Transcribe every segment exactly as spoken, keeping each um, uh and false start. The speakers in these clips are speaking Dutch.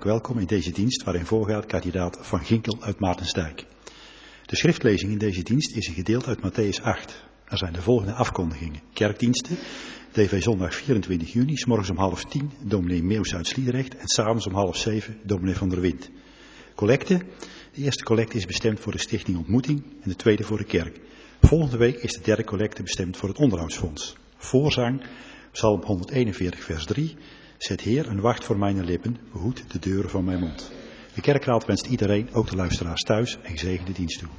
hartelijk welkom in deze dienst waarin voorgaat kandidaat Van Ginkel uit Maartensdijk. De schriftlezing in deze dienst is een gedeelte uit Matthäus acht. Er zijn de volgende afkondigingen. Kerkdiensten, D V zondag vierentwintig juni, 's morgens om half tien, dominee Meeuws uit Sliedrecht en 's avonds om half zeven, dominee Van der Wind. Collecte, de eerste collecte is bestemd voor de stichting Ontmoeting en de tweede voor de kerk. Volgende week is de derde collecte bestemd voor het onderhoudsfonds. Voorzang, Psalm honderdeenenveertig vers drie, zet Heer een wacht voor mijn lippen, behoed de deuren van mijn mond. De kerkraad wenst iedereen, ook de luisteraars thuis, een gezegende dienst toe.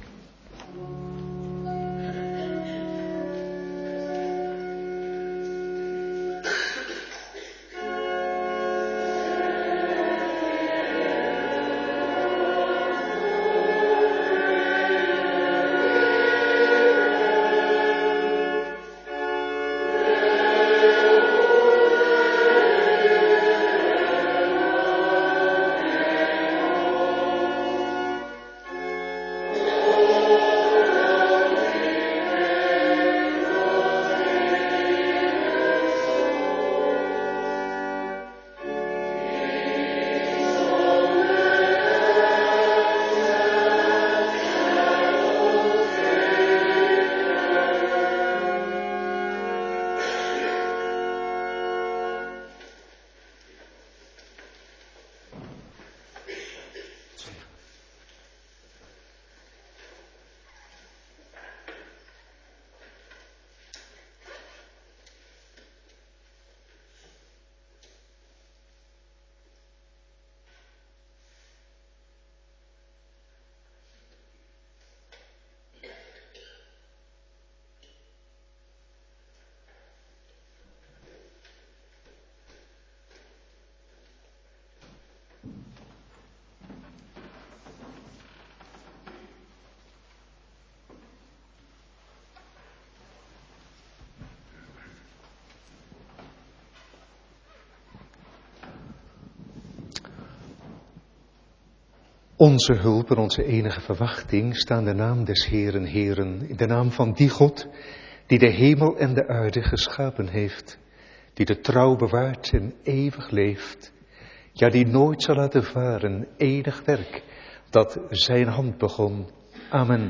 Onze hulp en onze enige verwachting staan de naam des Heeren, Heeren, in de naam van die God die de hemel en de aarde geschapen heeft, die de trouw bewaart en eeuwig leeft, ja, die nooit zal laten varen enig werk dat zijn hand begon. Amen.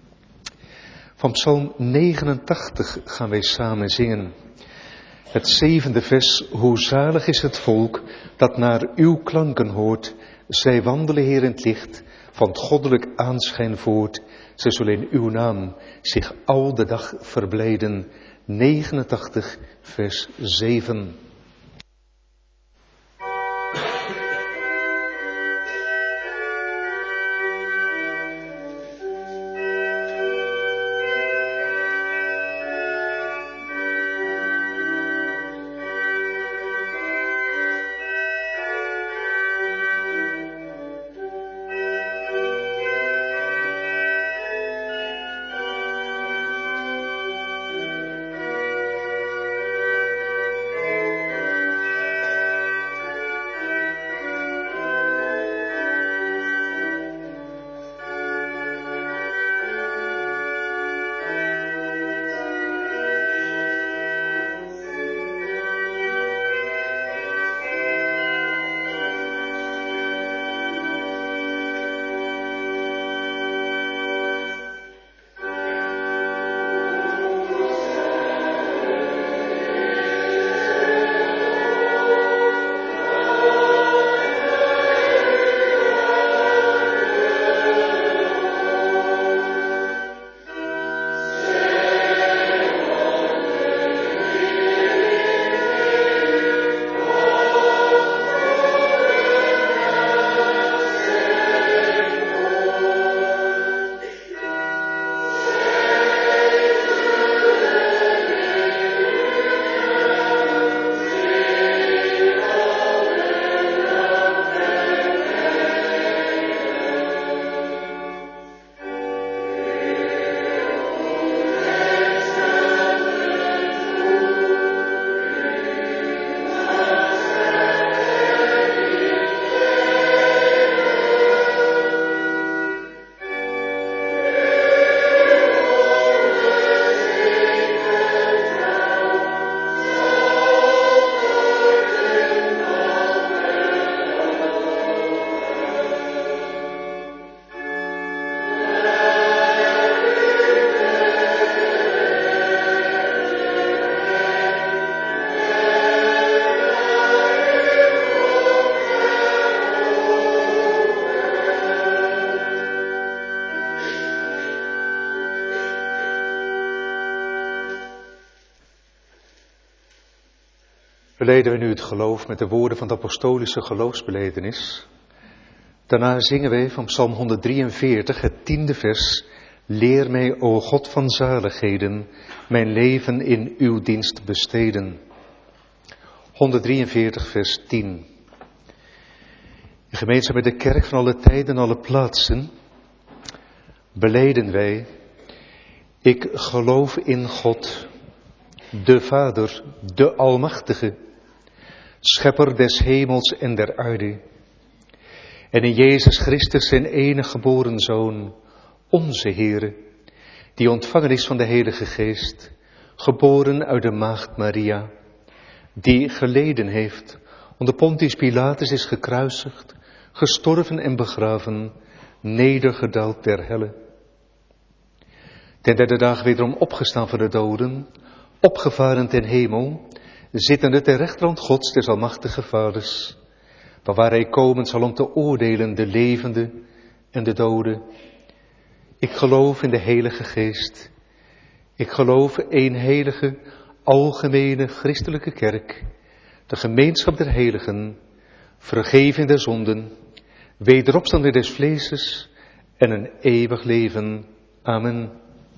Van Psalm negenentachtig gaan wij samen zingen. Het zevende vers, hoe zalig is het volk dat naar uw klanken hoort. Zij wandelen, Heer, in het licht van het goddelijk aanschijn voort. Zij zullen in uw naam zich al de dag verblijden. negenentachtig vers zeven. belijden we nu het geloof met de woorden van de apostolische geloofsbelijdenis. Daarna zingen wij van Psalm honderddrieënveertig, het tiende vers. Leer mij, o God van zaligheden, mijn leven in uw dienst besteden. honderddrieënveertig, vers tien. In gemeenschap met de kerk van alle tijden en alle plaatsen belijden wij: ik geloof in God, de Vader, de Almachtige, Schepper des hemels en der aarde, en in Jezus Christus zijn enige geboren Zoon, onze Heere, die ontvangen is van de Heilige Geest, geboren uit de maagd Maria, die geleden heeft, onder Pontius Pilatus is gekruisigd, gestorven en begraven, nedergedaald der helle. Ten derde dag wederom opgestaan van de doden, opgevaren ten hemel, zittende ter rechterhand Gods des almachtige Vaders, waar hij komen zal om te oordelen de levenden en de doden. Ik geloof in de Heilige Geest. Ik geloof één heilige, algemene christelijke kerk, de gemeenschap der heiligen, vergeving der zonden, wederopstanding des vleeses en een eeuwig leven. Amen.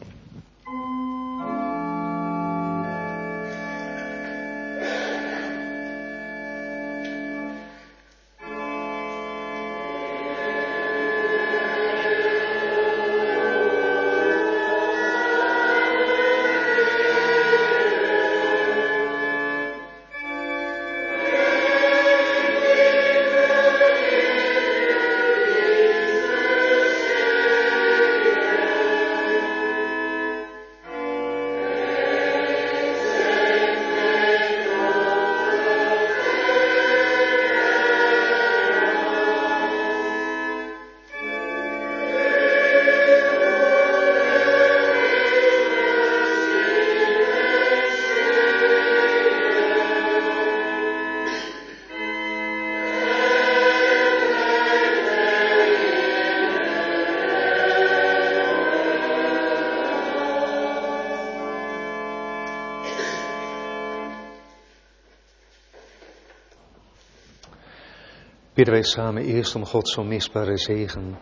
Bidden wij samen eerst om Gods onmisbare zegen.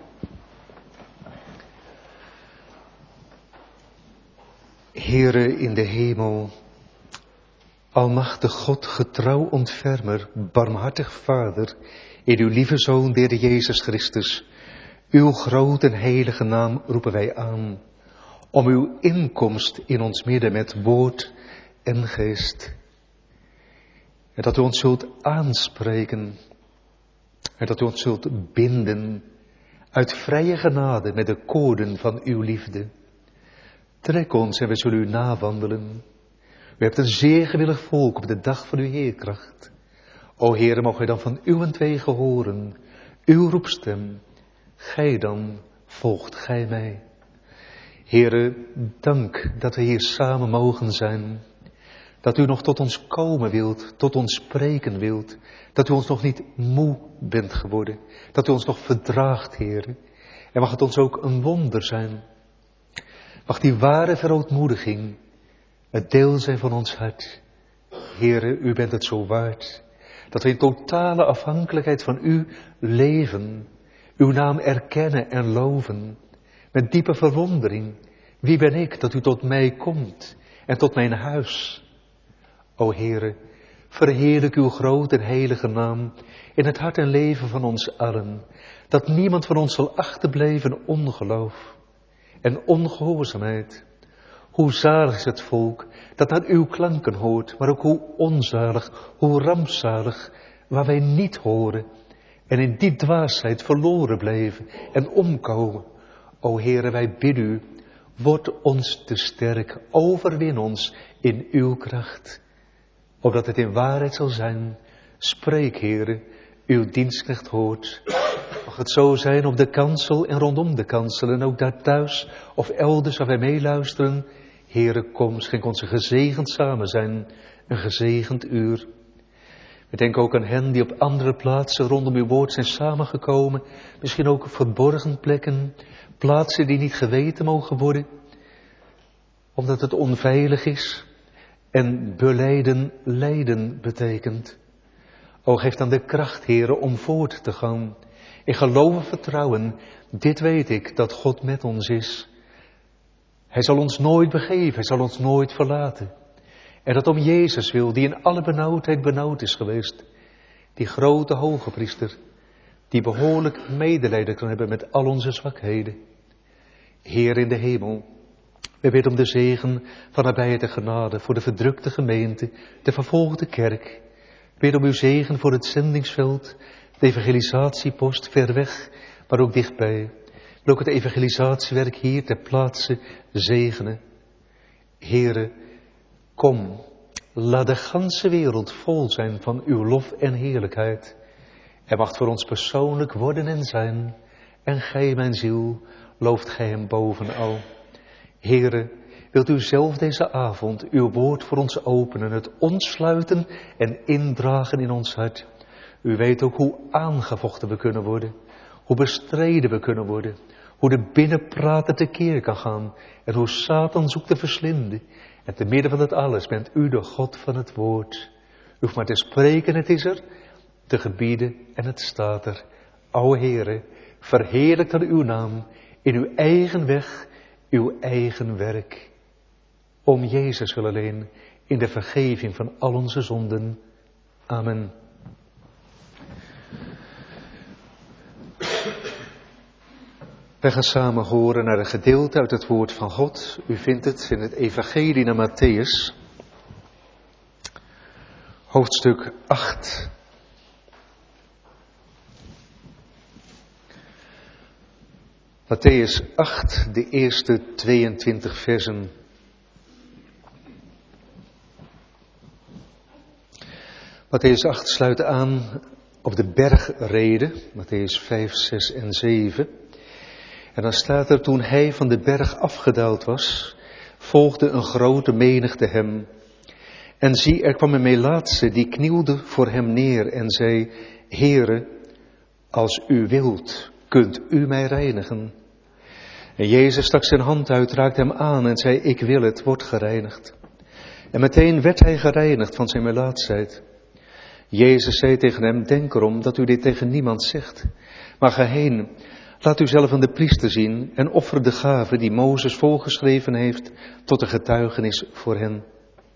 Heere in de hemel, almachtig God, getrouw ontfermer, barmhartig Vader, in uw lieve Zoon, de Heer Jezus Christus, uw groot en heilige naam roepen wij aan, om uw inkomst in ons midden met woord en geest. En dat u ons zult aanspreken, en dat u ons zult binden uit vrije genade met de koorden van uw liefde. Trek ons en we zullen u nawandelen. U hebt een zeer gewillig volk op de dag van uw heerkracht. O Heere, mogen wij dan van uwentwege horen, uw roepstem. Gij dan, volgt gij mij. Heere, dank dat we hier samen mogen zijn. Dat u nog tot ons komen wilt, tot ons spreken wilt. Dat u ons nog niet moe bent geworden. Dat u ons nog verdraagt, Heere. En mag het ons ook een wonder zijn. Mag die ware verootmoediging het deel zijn van ons hart. Heere, u bent het zo waard. Dat we in totale afhankelijkheid van u leven. Uw naam erkennen en loven. Met diepe verwondering. Wie ben ik dat u tot mij komt en tot mijn huis? O Heere, verheerlijk uw grote en heilige naam in het hart en leven van ons allen. Dat niemand van ons zal achterblijven in ongeloof en ongehoorzaamheid. Hoe zalig is het volk dat naar uw klanken hoort, maar ook hoe onzalig, hoe rampzalig, waar wij niet horen en in die dwaasheid verloren blijven en omkomen. O Heere, wij bidden u, word ons te sterk, overwin ons in uw kracht. Opdat het in waarheid zal zijn, spreek Heere, uw dienstknecht hoort. Mag het zo zijn op de kansel en rondom de kansel en ook daar thuis of elders waar wij meeluisteren. Heere, kom, schenk ons een gezegend samen zijn, een gezegend uur. We denken ook aan hen die op andere plaatsen rondom uw woord zijn samengekomen. Misschien ook op verborgen plekken, plaatsen die niet geweten mogen worden, omdat het onveilig is. En belijden lijden betekent. O, geef dan de kracht, Heere, om voort te gaan. In geloof en vertrouwen, dit weet ik, dat God met ons is. Hij zal ons nooit begeven, hij zal ons nooit verlaten. En dat om Jezus wil, die in alle benauwdheid benauwd is geweest. Die grote hoge priester, die behoorlijk medelijden kan hebben met al onze zwakheden. Heer in de hemel, we bidden om de zegen van nabijheid en genade voor de verdrukte gemeente, de vervolgde kerk. We bidden om uw zegen voor het zendingsveld, de evangelisatiepost ver weg, maar ook dichtbij. Wil ook het evangelisatiewerk hier ter plaatse zegenen. Heere, kom, laat de ganse wereld vol zijn van uw lof en heerlijkheid. Hij mag voor ons persoonlijk worden en zijn. En gij, mijn ziel, looft gij hem bovenal. Heere, wilt u zelf deze avond uw woord voor ons openen, het ontsluiten en indragen in ons hart. U weet ook hoe aangevochten we kunnen worden, hoe bestreden we kunnen worden, hoe de binnenpraten tekeer kan gaan en hoe Satan zoekt te verslinden. En te midden van dat alles bent u de God van het woord. U hoeft maar te spreken, het is er, te gebieden en het staat er. O Heere, verheerlijk dan uw naam in uw eigen weg, uw eigen werk. Om Jezus wil alleen, in de vergeving van al onze zonden. Amen. Wij gaan samen horen naar een gedeelte uit het woord van God. U vindt het in het evangelie naar Mattheüs, hoofdstuk acht. Mattheüs acht, de eerste tweeëntwintig versen. Mattheüs acht sluit aan op de bergrede, Mattheüs vijf, zes en zeven. En dan staat er, toen hij van de berg afgedaald was, volgde een grote menigte hem. En zie, er kwam een melaatse, die knielde voor hem neer en zei, Heere, als u wilt, kunt u mij reinigen. En Jezus stak zijn hand uit, raakte hem aan en zei, ik wil het, word gereinigd. En meteen werd hij gereinigd van zijn melaatsheid. Jezus zei tegen hem, denk erom dat u dit tegen niemand zegt, maar ga heen, laat u zelf aan de priester zien en offer de gave die Mozes voorgeschreven heeft tot een getuigenis voor hen.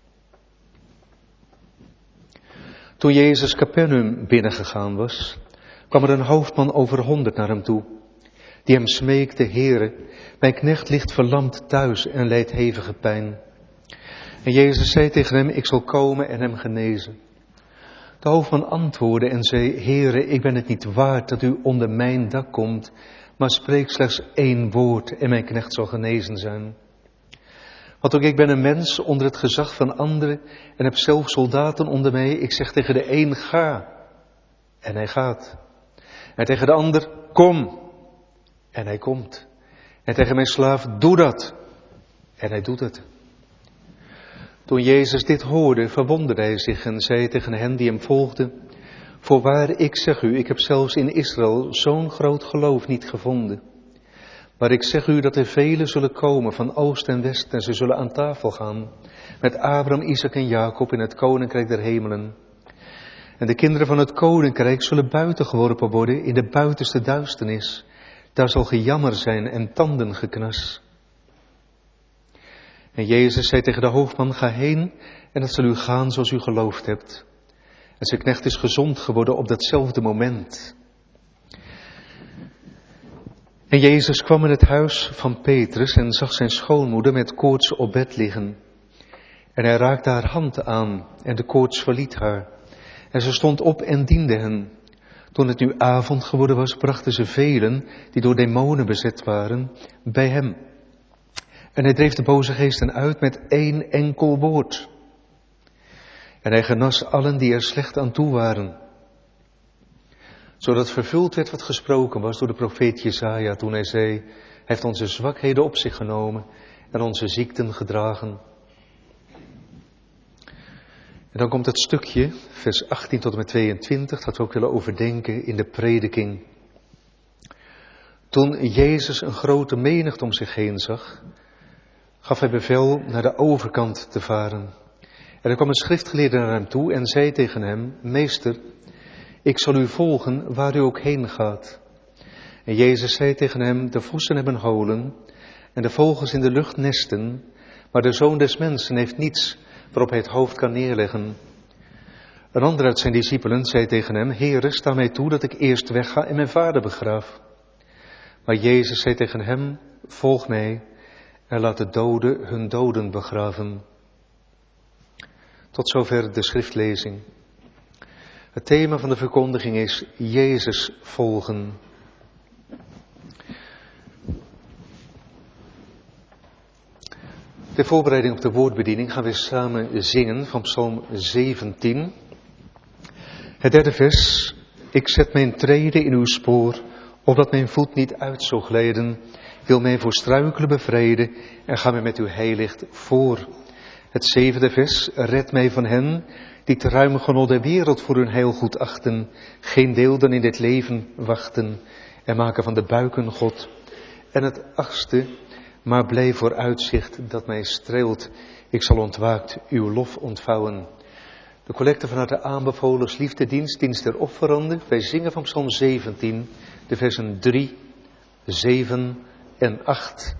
Toen Jezus Capernaum binnengegaan was, kwam er een hoofdman over honderd naar hem toe, die hem smeekte, Heere, mijn knecht ligt verlamd thuis en lijdt hevige pijn. En Jezus zei tegen hem, ik zal komen en hem genezen. De hoofdman antwoordde en zei, Heere, ik ben het niet waard dat u onder mijn dak komt, maar spreek slechts één woord en mijn knecht zal genezen zijn. Want ook ik ben een mens onder het gezag van anderen en heb zelf soldaten onder mij. Ik zeg tegen de een, ga, en hij gaat. En tegen de ander, kom, en hij komt. En tegen mijn slaaf, doe dat, en hij doet het. Toen Jezus dit hoorde, verwonderde hij zich en zei tegen hen die hem volgden, voorwaar, ik zeg u, ik heb zelfs in Israël zo'n groot geloof niet gevonden. Maar ik zeg u dat er velen zullen komen van oost en west en ze zullen aan tafel gaan met Abraham, Isaac en Jacob in het koninkrijk der hemelen. En de kinderen van het koninkrijk zullen buiten geworpen worden in de buitenste duisternis. Daar zal gejammer zijn en tandengeknas. En Jezus zei tegen de hoofdman, ga heen en het zal u gaan zoals u geloofd hebt. En zijn knecht is gezond geworden op datzelfde moment. En Jezus kwam in het huis van Petrus en zag zijn schoonmoeder met koorts op bed liggen. En hij raakte haar hand aan en de koorts verliet haar. En ze stond op en diende hen. Toen het nu avond geworden was, brachten ze velen die door demonen bezet waren bij hem. En hij dreef de boze geesten uit met één enkel woord. En hij genas allen die er slecht aan toe waren. Zodat vervuld werd wat gesproken was door de profeet Jesaja toen hij zei, hij heeft onze zwakheden op zich genomen en onze ziekten gedragen. En dan komt het stukje, vers achttien tot en met tweeëntwintig, dat we ook willen overdenken in de prediking. Toen Jezus een grote menigte om zich heen zag, gaf hij bevel naar de overkant te varen. En er kwam een schriftgeleerde naar hem toe en zei tegen hem, Meester, ik zal u volgen waar u ook heen gaat. En Jezus zei tegen hem, de vossen hebben holen en de vogels in de lucht nesten, maar de Zoon des Mensen heeft niets waarop hij het hoofd kan neerleggen. Een ander uit zijn discipelen zei tegen hem, Heere, sta mij toe dat ik eerst wegga en mijn vader begraaf. Maar Jezus zei tegen hem, volg mij en laat de doden hun doden begraven. Tot zover de schriftlezing. Het thema van de verkondiging is Jezus volgen. Ter voorbereiding op de woordbediening gaan we samen zingen van Psalm zeventien. Het derde vers. Ik zet mijn treden in uw spoor, opdat mijn voet niet uit zal glijden. Wil mij voor struikelen bevrijden en ga mij met uw heiligt voor. Het zevende vers. Red mij van hen die het ruime genot der wereld voor hun heil goed achten, geen deelden in dit leven wachten en maken van de buiken God. En het achtste. Maar blijf voor uitzicht dat mij streelt. Ik zal ontwaakt uw lof ontvouwen. De collecte vanuit de aanbevolen liefdedienst, dienst der offeranden. Wij zingen van Psalm zeventien, de versen drie, zeven en acht.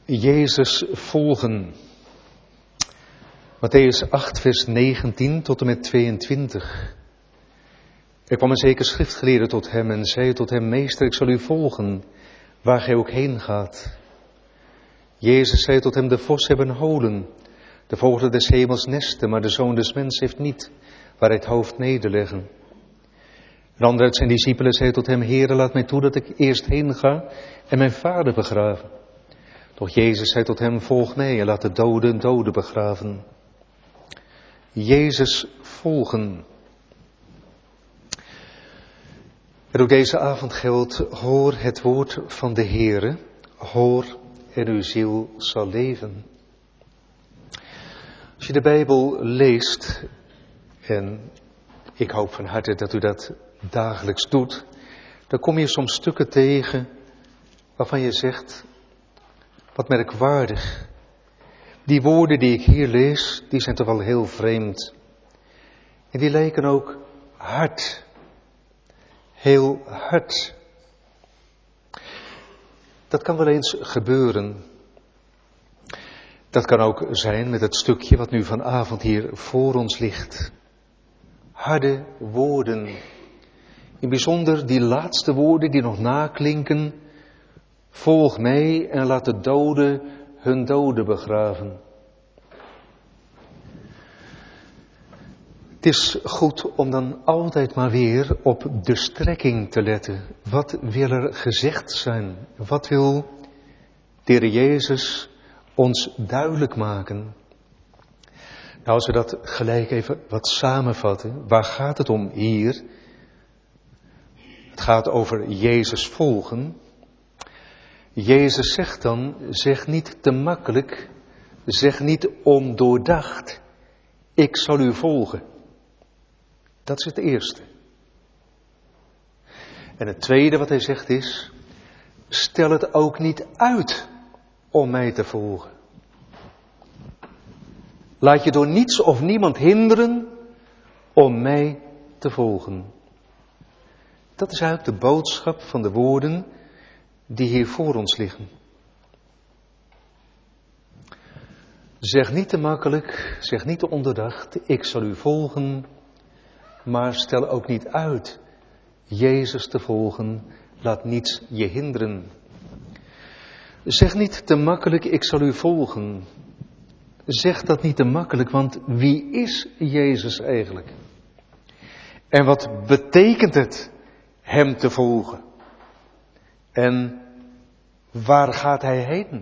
Jezus volgen. Matthäus acht, vers negentien tot en met tweeëntwintig. Er kwam een zeker schriftgeleerde tot hem en zei tot hem: Meester, ik zal u volgen, waar gij ook heen gaat. Jezus zei tot hem: De vos hebben holen, de vogelen des hemels nesten, maar de Zoon des Mens heeft niet waar hij het hoofd nederleggen. Een ander uit zijn discipelen zei tot hem: Heere, laat mij toe dat ik eerst heen ga en mijn vader begraven. Doch Jezus zei tot hem: Volg mij en laat de doden doden begraven. Jezus volgen. En ook deze avond geldt: hoor het woord van de Heere, hoor en uw ziel zal leven. Als je de Bijbel leest, en ik hoop van harte dat u dat dagelijks doet, dan kom je soms stukken tegen waarvan je zegt: wat merkwaardig. Die woorden die ik hier lees, die zijn toch wel heel vreemd. En die lijken ook hard. Heel hard. Dat kan wel eens gebeuren. Dat kan ook zijn met het stukje wat nu vanavond hier voor ons ligt. Harde woorden. In bijzonder die laatste woorden die nog naklinken. Volg mij en laat de doden hun doden begraven. Het is goed om dan altijd maar weer op de strekking te letten. Wat wil er gezegd zijn? Wat wil de Heer Jezus ons duidelijk maken? Nou, als we dat gelijk even wat samenvatten. Waar gaat het om hier? Het gaat over Jezus volgen. Jezus zegt dan: zeg niet te makkelijk, zeg niet ondoordacht, ik zal u volgen. Dat is het eerste. En het tweede wat hij zegt is: stel het ook niet uit om mij te volgen. Laat je door niets of niemand hinderen om mij te volgen. Dat is eigenlijk de boodschap van de woorden die hier voor ons liggen. Zeg niet te makkelijk, zeg niet te ondoordacht, ik zal u volgen, maar stel ook niet uit Jezus te volgen, laat niets je hinderen. Zeg niet te makkelijk, ik zal u volgen. Zeg dat niet te makkelijk, want wie is Jezus eigenlijk? En wat betekent het hem te volgen? En waar gaat hij heen?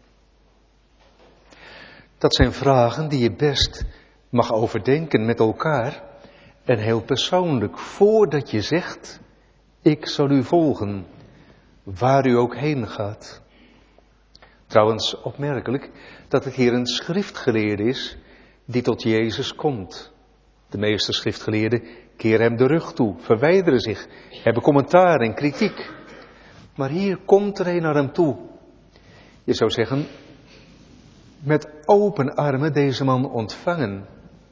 Dat zijn vragen die je best mag overdenken met elkaar en heel persoonlijk, voordat je zegt: ik zal u volgen, waar u ook heen gaat. Trouwens, opmerkelijk dat het hier een schriftgeleerde is die tot Jezus komt. De meeste schriftgeleerden keren hem de rug toe, verwijderen zich, hebben commentaar en kritiek. Maar hier komt er een naar hem toe. Je zou zeggen, met open armen deze man ontvangen.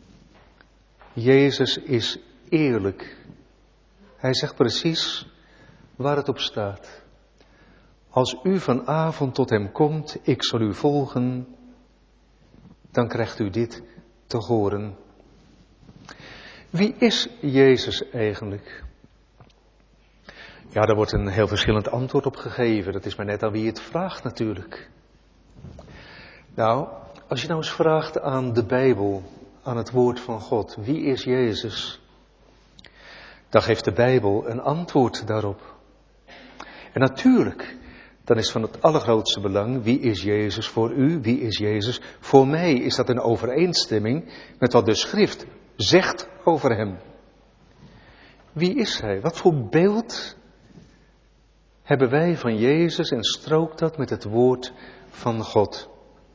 Jezus is eerlijk. Hij zegt precies waar het op staat. Als u vanavond tot hem komt, ik zal u volgen, dan krijgt u dit te horen. Wie is Jezus eigenlijk? Ja, daar wordt een heel verschillend antwoord op gegeven. Dat is maar net aan wie het vraagt natuurlijk. Nou, als je nou eens vraagt aan de Bijbel, aan het woord van God, wie is Jezus? Dan geeft de Bijbel een antwoord daarop. En natuurlijk, dan is van het allergrootste belang, wie is Jezus voor u, wie is Jezus voor mij? Is dat in overeenstemming met wat de schrift zegt over hem? Wie is hij? Wat voor beeld hebben wij van Jezus en strookt dat met het woord van God?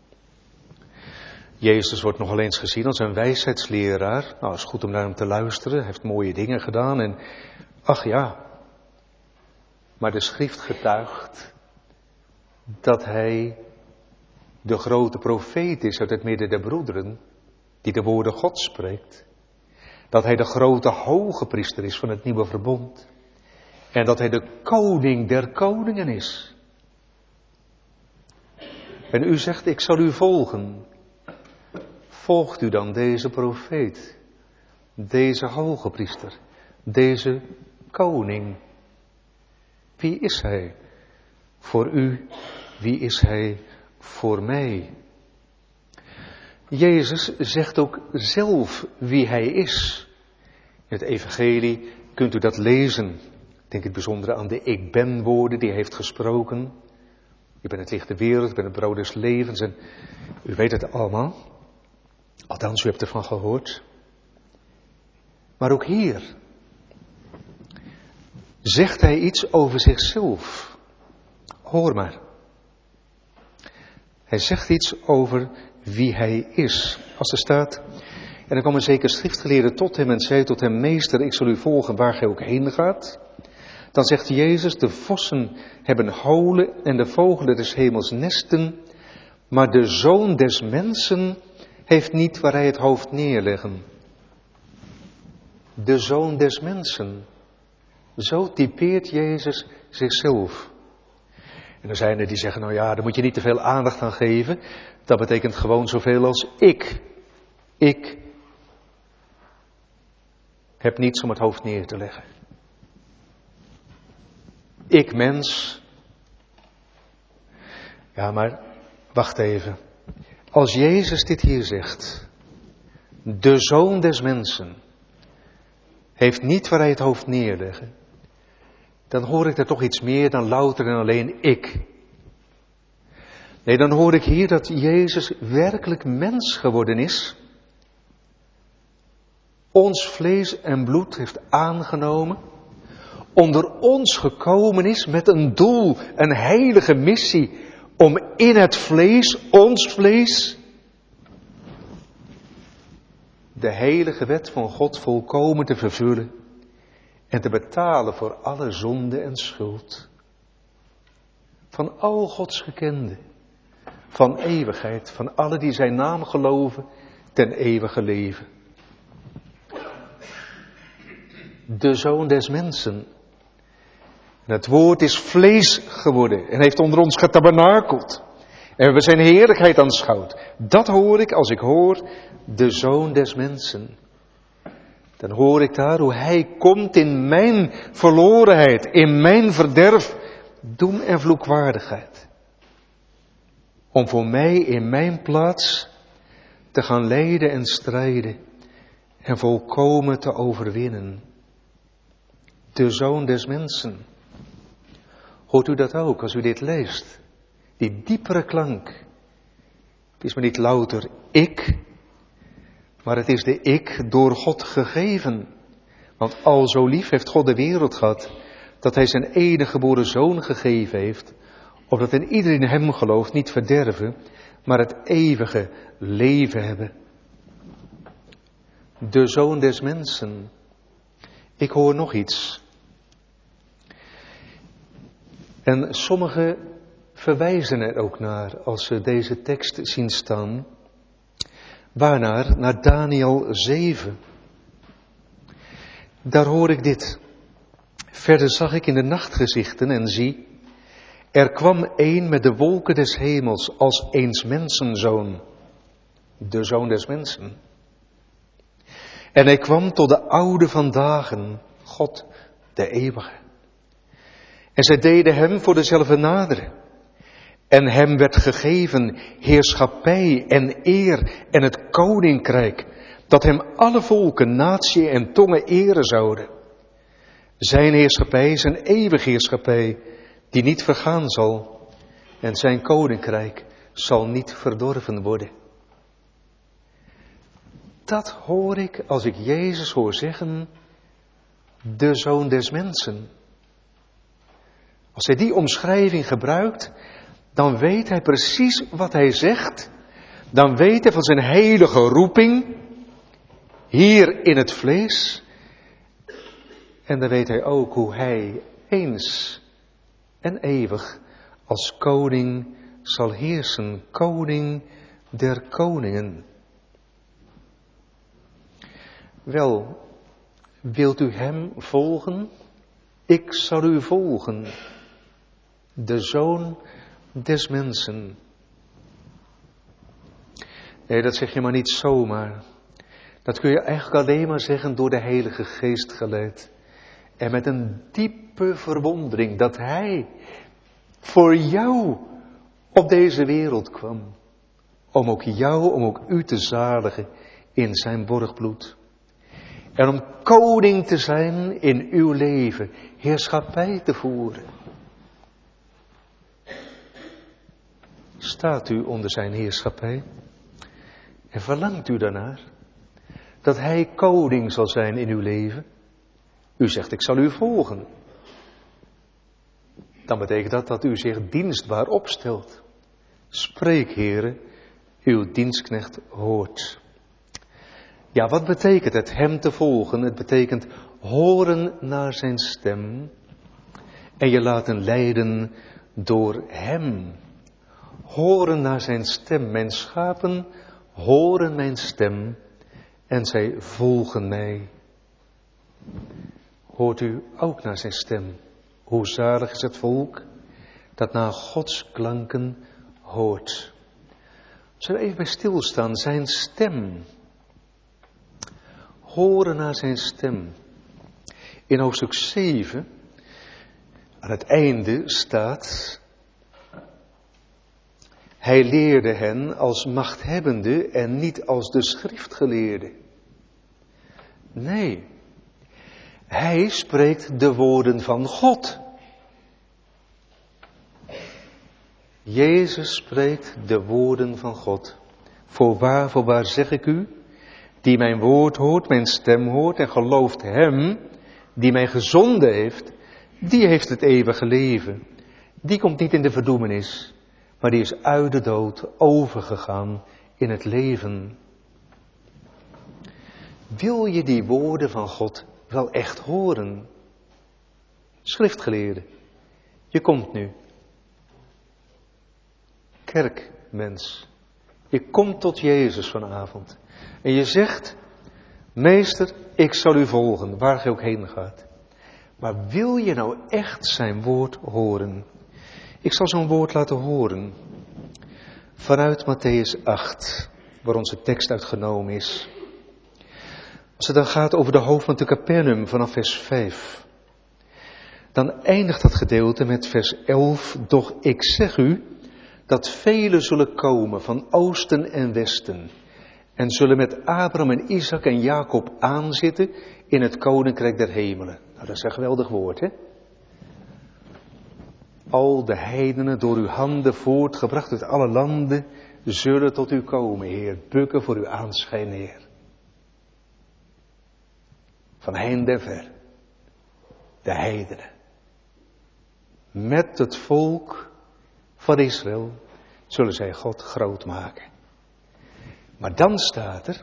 Jezus wordt nogal eens gezien als een wijsheidsleraar. Nou, het is goed om naar hem te luisteren. Hij heeft mooie dingen gedaan en ach ja. Maar de schrift getuigt dat hij de grote profeet is uit het midden der broederen, die de woorden God spreekt. Dat hij de grote hoge priester is van het nieuwe verbond. En dat hij de koning der koningen is. En u zegt, ik zal u volgen. Volgt u dan deze profeet, deze hoge priester, deze koning? Wie is hij voor u? Wie is hij voor mij? Jezus zegt ook zelf wie hij is. In het evangelie kunt u dat lezen. Ik denk het bijzondere aan de ik ben woorden die hij heeft gesproken. Ik ben het licht der wereld, ik ben het brood des levens. En u weet het allemaal. Althans, u hebt ervan gehoord. Maar ook hier zegt hij iets over zichzelf. Hoor maar. Hij zegt iets over wie hij is. Als er staat, en er kwam een zeker schriftgeleerde tot hem en zei tot hem, meester, ik zal u volgen waar gij ook heen gaat. Dan zegt Jezus, de vossen hebben holen en de vogelen des hemels nesten, maar de zoon des mensen heeft niet waar hij het hoofd neerleggen. De zoon des mensen. Zo typeert Jezus zichzelf. En er zijn er die zeggen, nou ja, daar moet je niet te veel aandacht aan geven. Dat betekent gewoon zoveel als ik. Ik heb niets om het hoofd neer te leggen. Ik mens. Ja, maar wacht even. Als Jezus dit hier zegt, de zoon des mensen heeft niet waar hij het hoofd neerleggen, dan hoor ik er toch iets meer dan louter en alleen ik. Nee, dan hoor ik hier dat Jezus werkelijk mens geworden is, ons vlees en bloed heeft aangenomen, onder ons gekomen is met een doel, een heilige missie, om in het vlees, ons vlees, de heilige wet van God volkomen te vervullen en te betalen voor alle zonde en schuld. Van al Gods gekenden, van eeuwigheid, van alle die zijn naam geloven, ten eeuwige leven. De zoon des mensen. En het woord is vlees geworden en heeft onder ons getabernakeld. En we hebben zijn heerlijkheid aanschouwd. Dat hoor ik als ik hoor de zoon des mensen. Dan hoor ik daar hoe hij komt in mijn verlorenheid, in mijn verderf, doem en vloekwaardigheid. Om voor mij in mijn plaats te gaan lijden en strijden en volkomen te overwinnen. De zoon des mensen. Hoort u dat ook als u dit leest? Die diepere klank. Het is maar niet louter ik, maar het is de ik door God gegeven. Want al zo lief heeft God de wereld gehad, dat hij zijn enige geboren zoon gegeven heeft, opdat in iedereen in hem gelooft niet verderven, maar het eeuwige leven hebben. De zoon des mensen. Ik hoor nog iets. En sommigen verwijzen er ook naar als ze deze tekst zien staan. Waarnaar? Naar Daniel zeven. Daar hoor ik dit. Verder zag ik in de nachtgezichten en zie, er kwam een met de wolken des hemels als eens mensenzoon, de zoon des mensen. En hij kwam tot de oude van dagen, God de eeuwige. En zij deden hem voor dezelfde naderen. En hem werd gegeven heerschappij en eer en het koninkrijk, dat hem alle volken, natie en tongen eren zouden. Zijn heerschappij is een eeuwige heerschappij, die niet vergaan zal. En zijn koninkrijk zal niet verdorven worden. Dat hoor ik als ik Jezus hoor zeggen, de zoon des mensen. Als hij die omschrijving gebruikt, dan weet hij precies wat hij zegt. Dan weet hij van zijn heilige roeping, hier in het vlees. En dan weet hij ook hoe hij eens en eeuwig als koning zal heersen, koning der koningen. Wel, wilt u hem volgen? Ik zal u volgen, de zoon des mensen. Nee, dat zeg je maar niet zomaar. Dat kun je eigenlijk alleen maar zeggen door de Heilige Geest geleid. En met een diepe verwondering dat Hij voor jou op deze wereld kwam. Om ook jou, om ook u te zaligen in zijn borgbloed. En om koning te zijn in uw leven, heerschappij te voeren. Staat u onder zijn heerschappij? En verlangt u daarnaar? Dat hij koning zal zijn in uw leven? U zegt, ik zal u volgen. Dan betekent dat dat u zich dienstbaar opstelt. Spreek, Heere, uw dienstknecht hoort. Ja, wat betekent het hem te volgen? Het betekent horen naar zijn stem en je laten leiden door hem. Horen naar zijn stem. Mijn schapen horen mijn stem en zij volgen mij. Hoort u ook naar zijn stem? Hoe zalig is het volk dat naar Gods klanken hoort. Zullen we even bij stilstaan, zijn stem. Horen naar zijn stem. In hoofdstuk zeven, aan het einde staat: hij leerde hen als machthebbende en niet als de schriftgeleerde. Nee, hij spreekt de woorden van God. Jezus spreekt de woorden van God. Voorwaar, voorwaar zeg ik u, die mijn woord hoort, mijn stem hoort en gelooft hem, die mij gezonden heeft, die heeft het eeuwige leven. Die komt niet in de verdoemenis, maar die is uit de dood overgegaan in het leven. Wil je die woorden van God wel echt horen? Schriftgeleerde, je komt nu. Kerkmens, je komt tot Jezus vanavond. En je zegt, meester, ik zal u volgen, waar je ook heen gaat. Maar wil je nou echt zijn woord horen? Ik zal zo'n woord laten horen. Vanuit Mattheüs acht, waar onze tekst uit genomen is. Als het dan gaat over de hoofdman te Capernaum vanaf vers vijf. Dan eindigt dat gedeelte met vers elf. Doch ik zeg u, dat velen zullen komen van oosten en westen. En zullen met Abraham en Isaac en Jacob aanzitten in het koninkrijk der hemelen. Nou, dat is een geweldig woord, hè? Al de heidenen door uw handen voortgebracht uit alle landen zullen tot u komen, Heer. Bukken voor uw aanschijn, Heer. Van heinde en ver. De heidenen. Met het volk van Israël zullen zij God groot maken. Maar dan staat er: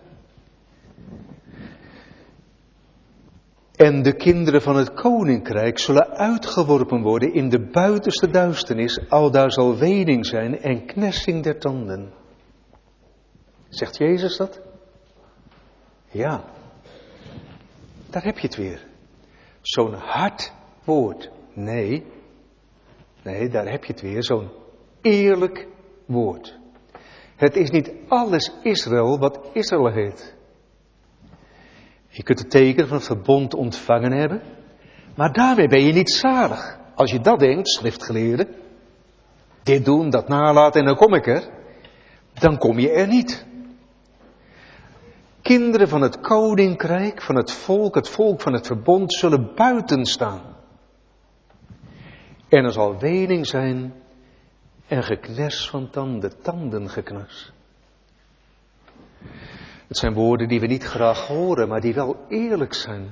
en de kinderen van het koninkrijk zullen uitgeworpen worden in de buitenste duisternis, aldaar zal wening zijn en knessing der tanden. Zegt Jezus dat? Ja. Daar heb je het weer. Zo'n hard woord. Nee. Nee, daar heb je het weer. Zo'n eerlijk woord. Het is niet alles Israël wat Israël heet. Je kunt het teken van het verbond ontvangen hebben. Maar daarmee ben je niet zalig. Als je dat denkt, schriftgeleerde. Dit doen, dat nalaten en dan kom ik er. Dan kom je er niet. Kinderen van het koninkrijk, van het volk, het volk van het verbond, zullen buiten staan. En er zal wening zijn en gekners van tanden, tandengeknars. Het zijn woorden die we niet graag horen, maar die wel eerlijk zijn.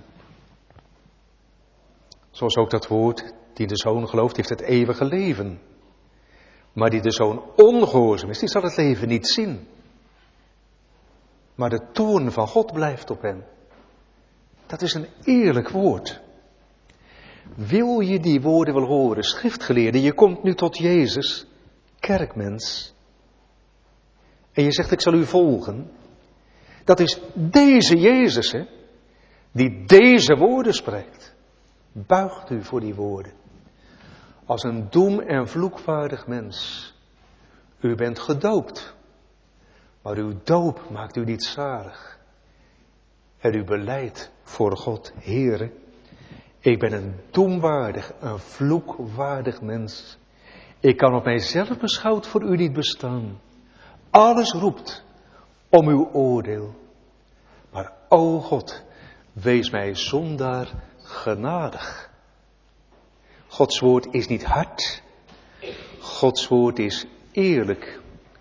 Zoals ook dat woord, die de zoon gelooft, heeft het eeuwige leven. Maar die de zoon ongehoorzaam is, die zal het leven niet zien. Maar de toorn van God blijft op hem. Dat is een eerlijk woord. Wil je die woorden wel horen, schriftgeleerde, je komt nu tot Jezus, kerkmens. En je zegt, ik zal u volgen. Dat is deze Jezus, hè, die deze woorden spreekt. Buigt u voor die woorden. Als een doem- en vloekvaardig mens. U bent gedoopt. Maar uw doop maakt u niet zalig. En u belijdt voor God, Heere, ik ben een doemwaardig, een vloekwaardig mens. Ik kan op mijzelf beschouwd voor u niet bestaan. Alles roept om uw oordeel. Maar o God, wees mij zondaar genadig. Gods woord is niet hard. Gods woord is eerlijk.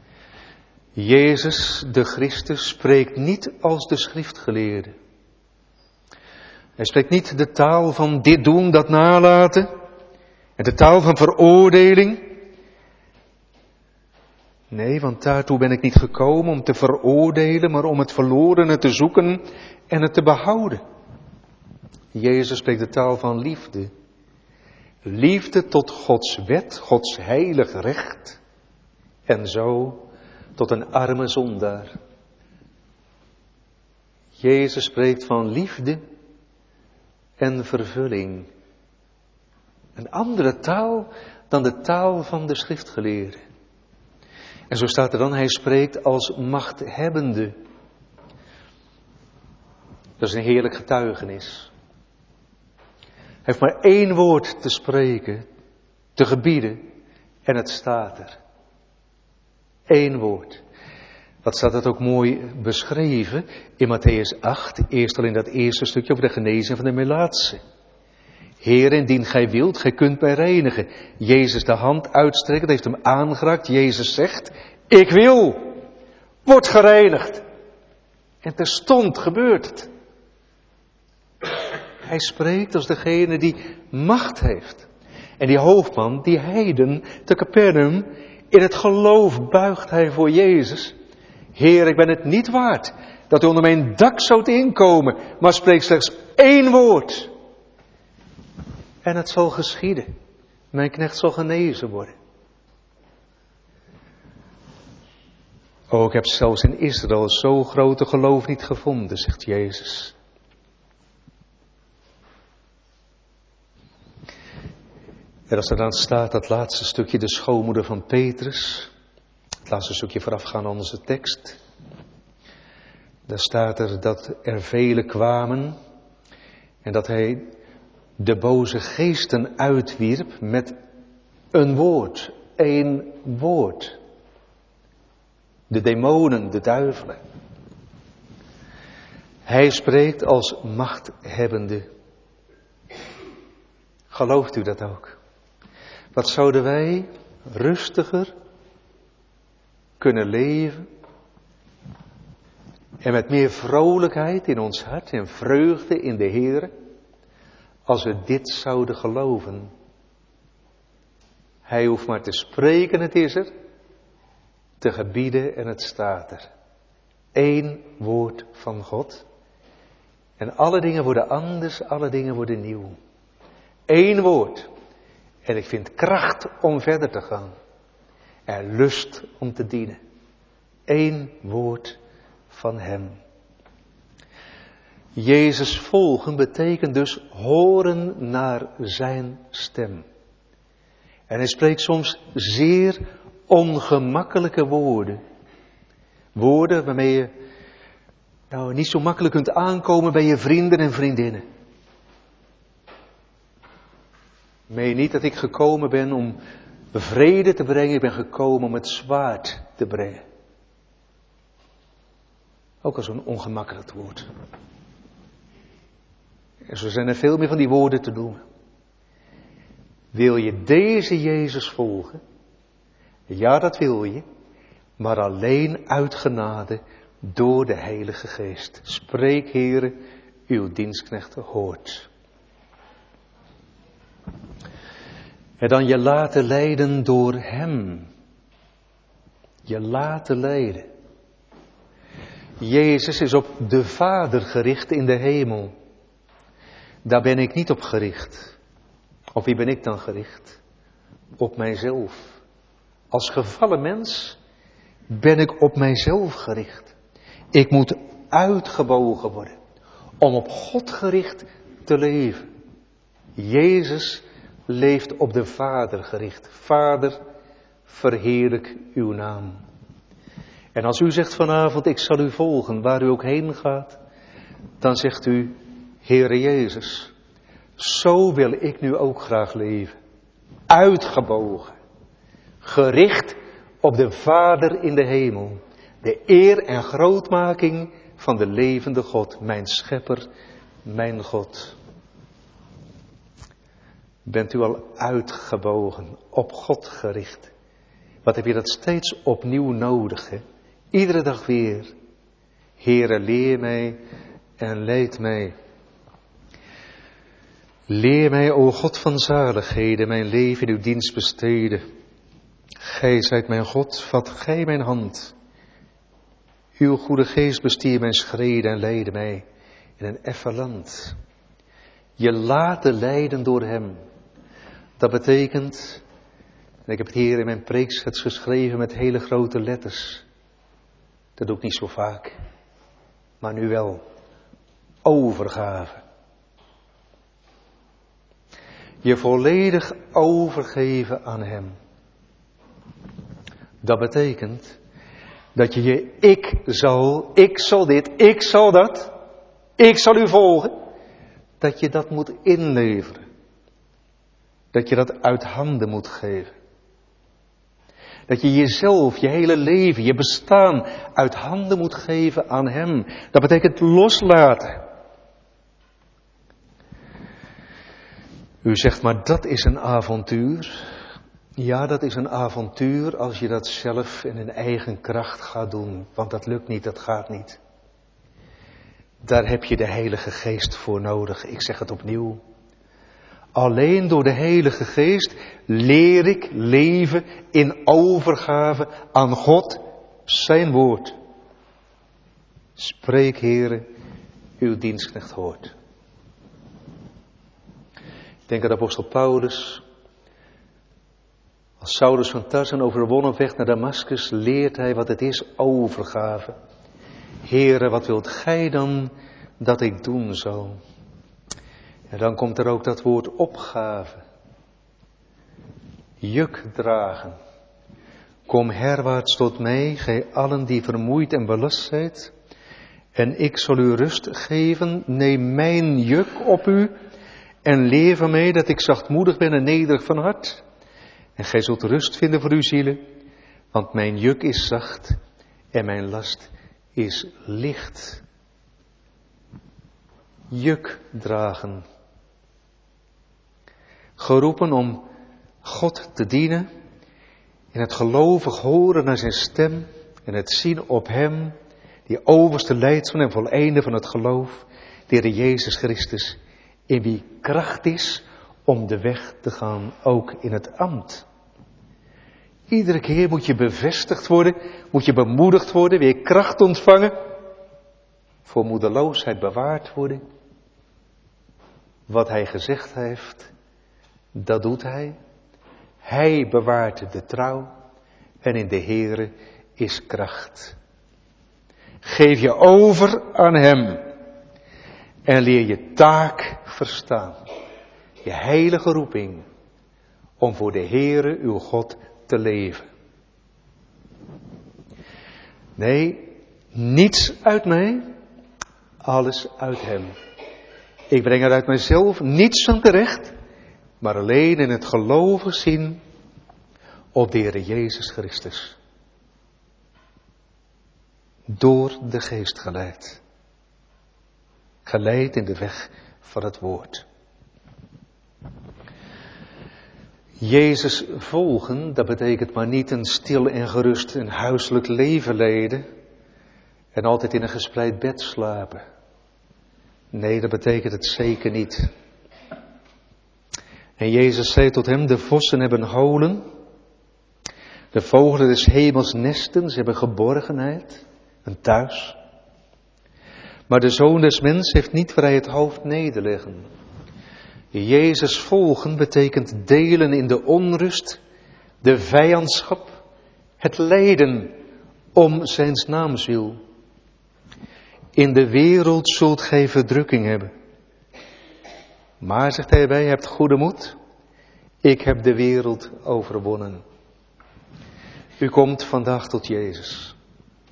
Jezus, de Christus, spreekt niet als de schriftgeleerde. Hij spreekt niet de taal van dit doen, dat nalaten. En de taal van veroordeling. Nee, want daartoe ben ik niet gekomen om te veroordelen, maar om het verlorene te zoeken en het te behouden. Jezus spreekt de taal van liefde. Liefde tot Gods wet, Gods heilig recht. En zo tot een arme zondaar. Jezus spreekt van liefde en vervulling. Een andere taal dan de taal van de schriftgeleerden. En zo staat er dan, hij spreekt als machthebbende. Dat is een heerlijk getuigenis. Hij heeft maar één woord te spreken, te gebieden, en het staat er. Eén woord. Wat staat dat ook mooi beschreven in Matthäus acht, eerst al in dat eerste stukje over de genezing van de melaatse. Heer, indien gij wilt, gij kunt mij reinigen. Jezus de hand uitstrekken, heeft hem aangeraakt. Jezus zegt, ik wil, word gereinigd. En terstond gebeurt het. Hij spreekt als degene die macht heeft. En die hoofdman, die heiden te Capernaum, in het geloof buigt hij voor Jezus. Heer, ik ben het niet waard dat u onder mijn dak zoudt inkomen, maar spreek slechts één woord. En het zal geschieden. Mijn knecht zal genezen worden. Oh, ik heb zelfs in Israël zo grote geloof niet gevonden, zegt Jezus. En als er dan staat dat laatste stukje, de schoonmoeder van Petrus. Het laatste stukje voorafgaan aan onze tekst. Daar staat er dat er velen kwamen. En dat hij de boze geesten uitwierp met een woord. Één woord. De demonen, de duivelen. Hij spreekt als machthebbende. Gelooft u dat ook? Wat zouden wij rustiger kunnen leven en met meer vrolijkheid in ons hart en vreugde in de Heer, als we dit zouden geloven. Hij hoeft maar te spreken, het is er, te gebieden en het staat er. Eén woord van God. En alle dingen worden anders, alle dingen worden nieuw. Eén woord. En ik vind kracht om verder te gaan. En lust om te dienen. Eén woord van hem. Jezus volgen betekent dus horen naar zijn stem. En hij spreekt soms zeer ongemakkelijke woorden. Woorden waarmee je nou niet zo makkelijk kunt aankomen bij je vrienden en vriendinnen. Meen niet dat ik gekomen ben om vrede te brengen, ik ben gekomen om het zwaard te brengen. Ook al zo'n ongemakkelijk woord. En zo zijn er veel meer van die woorden te doen. Wil je deze Jezus volgen? Ja, dat wil je. Maar alleen uit genade door de Heilige Geest. Spreek, Heere, uw dienstknechten hoort. En dan je laten leiden door hem. Je laten leiden. Jezus is op de Vader gericht in de hemel. Daar ben ik niet op gericht. Op wie ben ik dan gericht? Op mijzelf. Als gevallen mens ben ik op mijzelf gericht. Ik moet uitgebogen worden om op God gericht te leven. Jezus leeft op de Vader gericht. Vader, verheerlijk uw naam. En als u zegt vanavond, ik zal u volgen waar u ook heen gaat, dan zegt u, Heere Jezus, zo wil ik nu ook graag leven. Uitgebogen, gericht op de Vader in de hemel, de eer en grootmaking van de levende God, mijn schepper, mijn God. Bent u al uitgebogen, op God gericht? Wat heb je dat steeds opnieuw nodig, hè? Iedere dag weer. Heere, leer mij en leid mij. Leer mij, o God van zaligheden, mijn leven in uw dienst besteden. Gij zijt mijn God, vat gij mijn hand. Uw goede geest bestier mijn schreden en leidde mij in een effen land. Je laten leiden door hem. Dat betekent, en ik heb het hier in mijn preekschets geschreven met hele grote letters. Dat doe ik niet zo vaak, maar nu wel. Overgave. Je volledig overgeven aan hem. Dat betekent dat je je ik zal, ik zal dit, ik zal dat, ik zal u volgen. Dat je dat moet inleveren. Dat je dat uit handen moet geven. Dat je jezelf, je hele leven, je bestaan uit handen moet geven aan hem. Dat betekent loslaten. U zegt, maar dat is een avontuur. Ja, dat is een avontuur als je dat zelf in een eigen kracht gaat doen. Want dat lukt niet, dat gaat niet. Daar heb je de Heilige Geest voor nodig. Ik zeg het opnieuw. Alleen door de Heilige Geest leer ik leven in overgave aan God, zijn woord. Spreek, Heere, uw dienstknecht hoort. Ik denk aan de apostel Paulus. Als Saulus van Tarsen overwonnen op weg naar Damaskus, leert hij wat het is, overgave. Heere, wat wilt gij dan dat ik doen zal? En dan komt er ook dat woord opgave. Juk dragen. Kom herwaarts tot mij, gij allen die vermoeid en belast zijt. En ik zal u rust geven. Neem mijn juk op u. En leer van mij dat ik zachtmoedig ben en nederig van hart. En gij zult rust vinden voor uw zielen. Want mijn juk is zacht en mijn last is licht. Juk dragen. Geroepen om God te dienen. In het gelovig horen naar zijn stem. En het zien op hem. Die overste leidsman en voleinde van het geloof. De Heer Jezus Christus. In wie kracht is om de weg te gaan. Ook in het ambt. Iedere keer moet je bevestigd worden. Moet je bemoedigd worden. Weer kracht ontvangen. Voor moedeloosheid bewaard worden. Wat hij gezegd heeft. Dat doet hij. Hij bewaart de trouw. En in de Heere is kracht. Geef je over aan hem. En leer je taak verstaan. Je heilige roeping. Om voor de Heere uw God te leven. Nee, niets uit mij. Alles uit hem. Ik breng er uit mijzelf niets aan terecht. Maar alleen in het geloven zien op de Heer Jezus Christus. Door de Geest geleid. Geleid in de weg van het woord. Jezus volgen, dat betekent maar niet een stil en gerust een huiselijk leven leiden. En altijd in een gespreid bed slapen. Nee, dat betekent het zeker niet. En Jezus zei tot hem, de vossen hebben holen. De vogelen des hemels nesten, ze hebben geborgenheid, een thuis. Maar de Zoon des Mens heeft niet waar hij het hoofd nederleggen. Jezus volgen betekent delen in de onrust, de vijandschap, het lijden om zijns naams wil. In de wereld zult gij verdrukking hebben. Maar, zegt hij erbij, hebt goede moed. Ik heb de wereld overwonnen. U komt vandaag tot Jezus.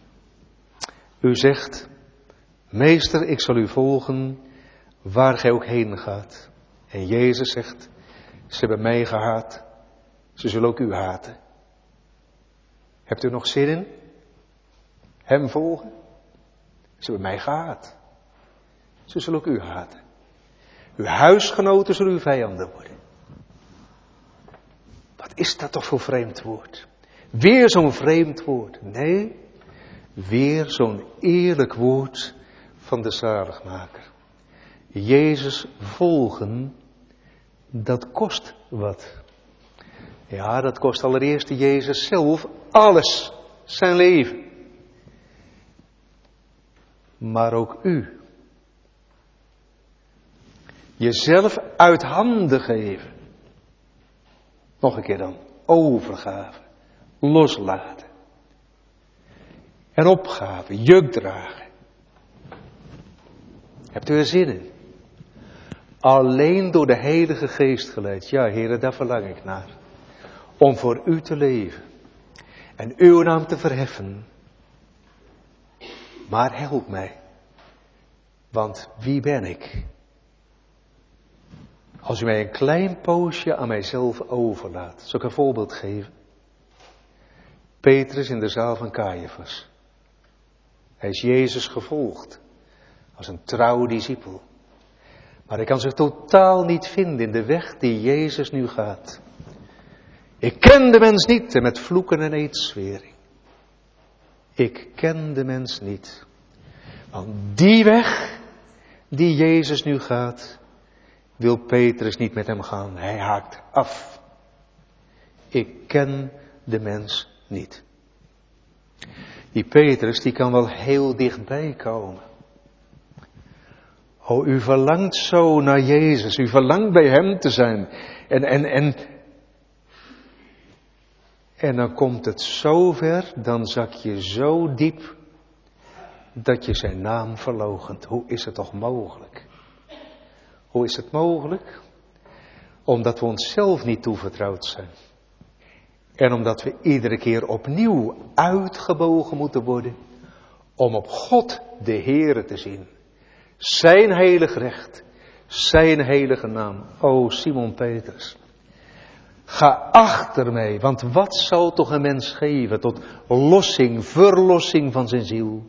U zegt, meester, ik zal u volgen waar gij ook heen gaat. En Jezus zegt, ze hebben mij gehaat, ze zullen ook u haten. Hebt u nog zin in? Hem volgen? Ze hebben mij gehaat. Ze zullen ook u haten. Uw huisgenoten zullen uw vijanden worden. Wat is dat toch voor vreemd woord? Weer zo'n vreemd woord. Nee, weer zo'n eerlijk woord van de zaligmaker. Jezus volgen, dat kost wat. Ja, dat kost allereerst Jezus zelf alles, zijn leven. Maar ook u. Jezelf uit handen geven. Nog een keer dan. Overgave. Loslaten. En opgave. Juk dragen. Hebt u er zin in? Alleen door de Heilige Geest geleid. Ja, Heere, daar verlang ik naar. Om voor u te leven. En uw naam te verheffen. Maar help mij. Want wie ben ik? Als u mij een klein poosje aan mijzelf overlaat. Zal ik een voorbeeld geven? Petrus in de zaal van Caiaphas. Hij is Jezus gevolgd. Als een trouw discipel. Maar hij kan zich totaal niet vinden in de weg die Jezus nu gaat. Ik ken de mens niet en met vloeken en eetzwering. Ik ken de mens niet. Want die weg die Jezus nu gaat, wil Petrus niet met hem gaan. Hij haakt af. Ik ken de mens niet. Die Petrus die kan wel heel dichtbij komen. Oh, u verlangt zo naar Jezus. U verlangt bij hem te zijn. En, en, en, en dan komt het zo ver, dan zak je zo diep, dat je zijn naam verloochent. Hoe is het toch mogelijk? Hoe is het mogelijk? Omdat we onszelf niet toevertrouwd zijn. En omdat we iedere keer opnieuw uitgebogen moeten worden om op God de Heere te zien. Zijn heilig recht, zijn heilige naam. O Simon Petrus, ga achter mij, want wat zal toch een mens geven tot lossing, verlossing van zijn ziel?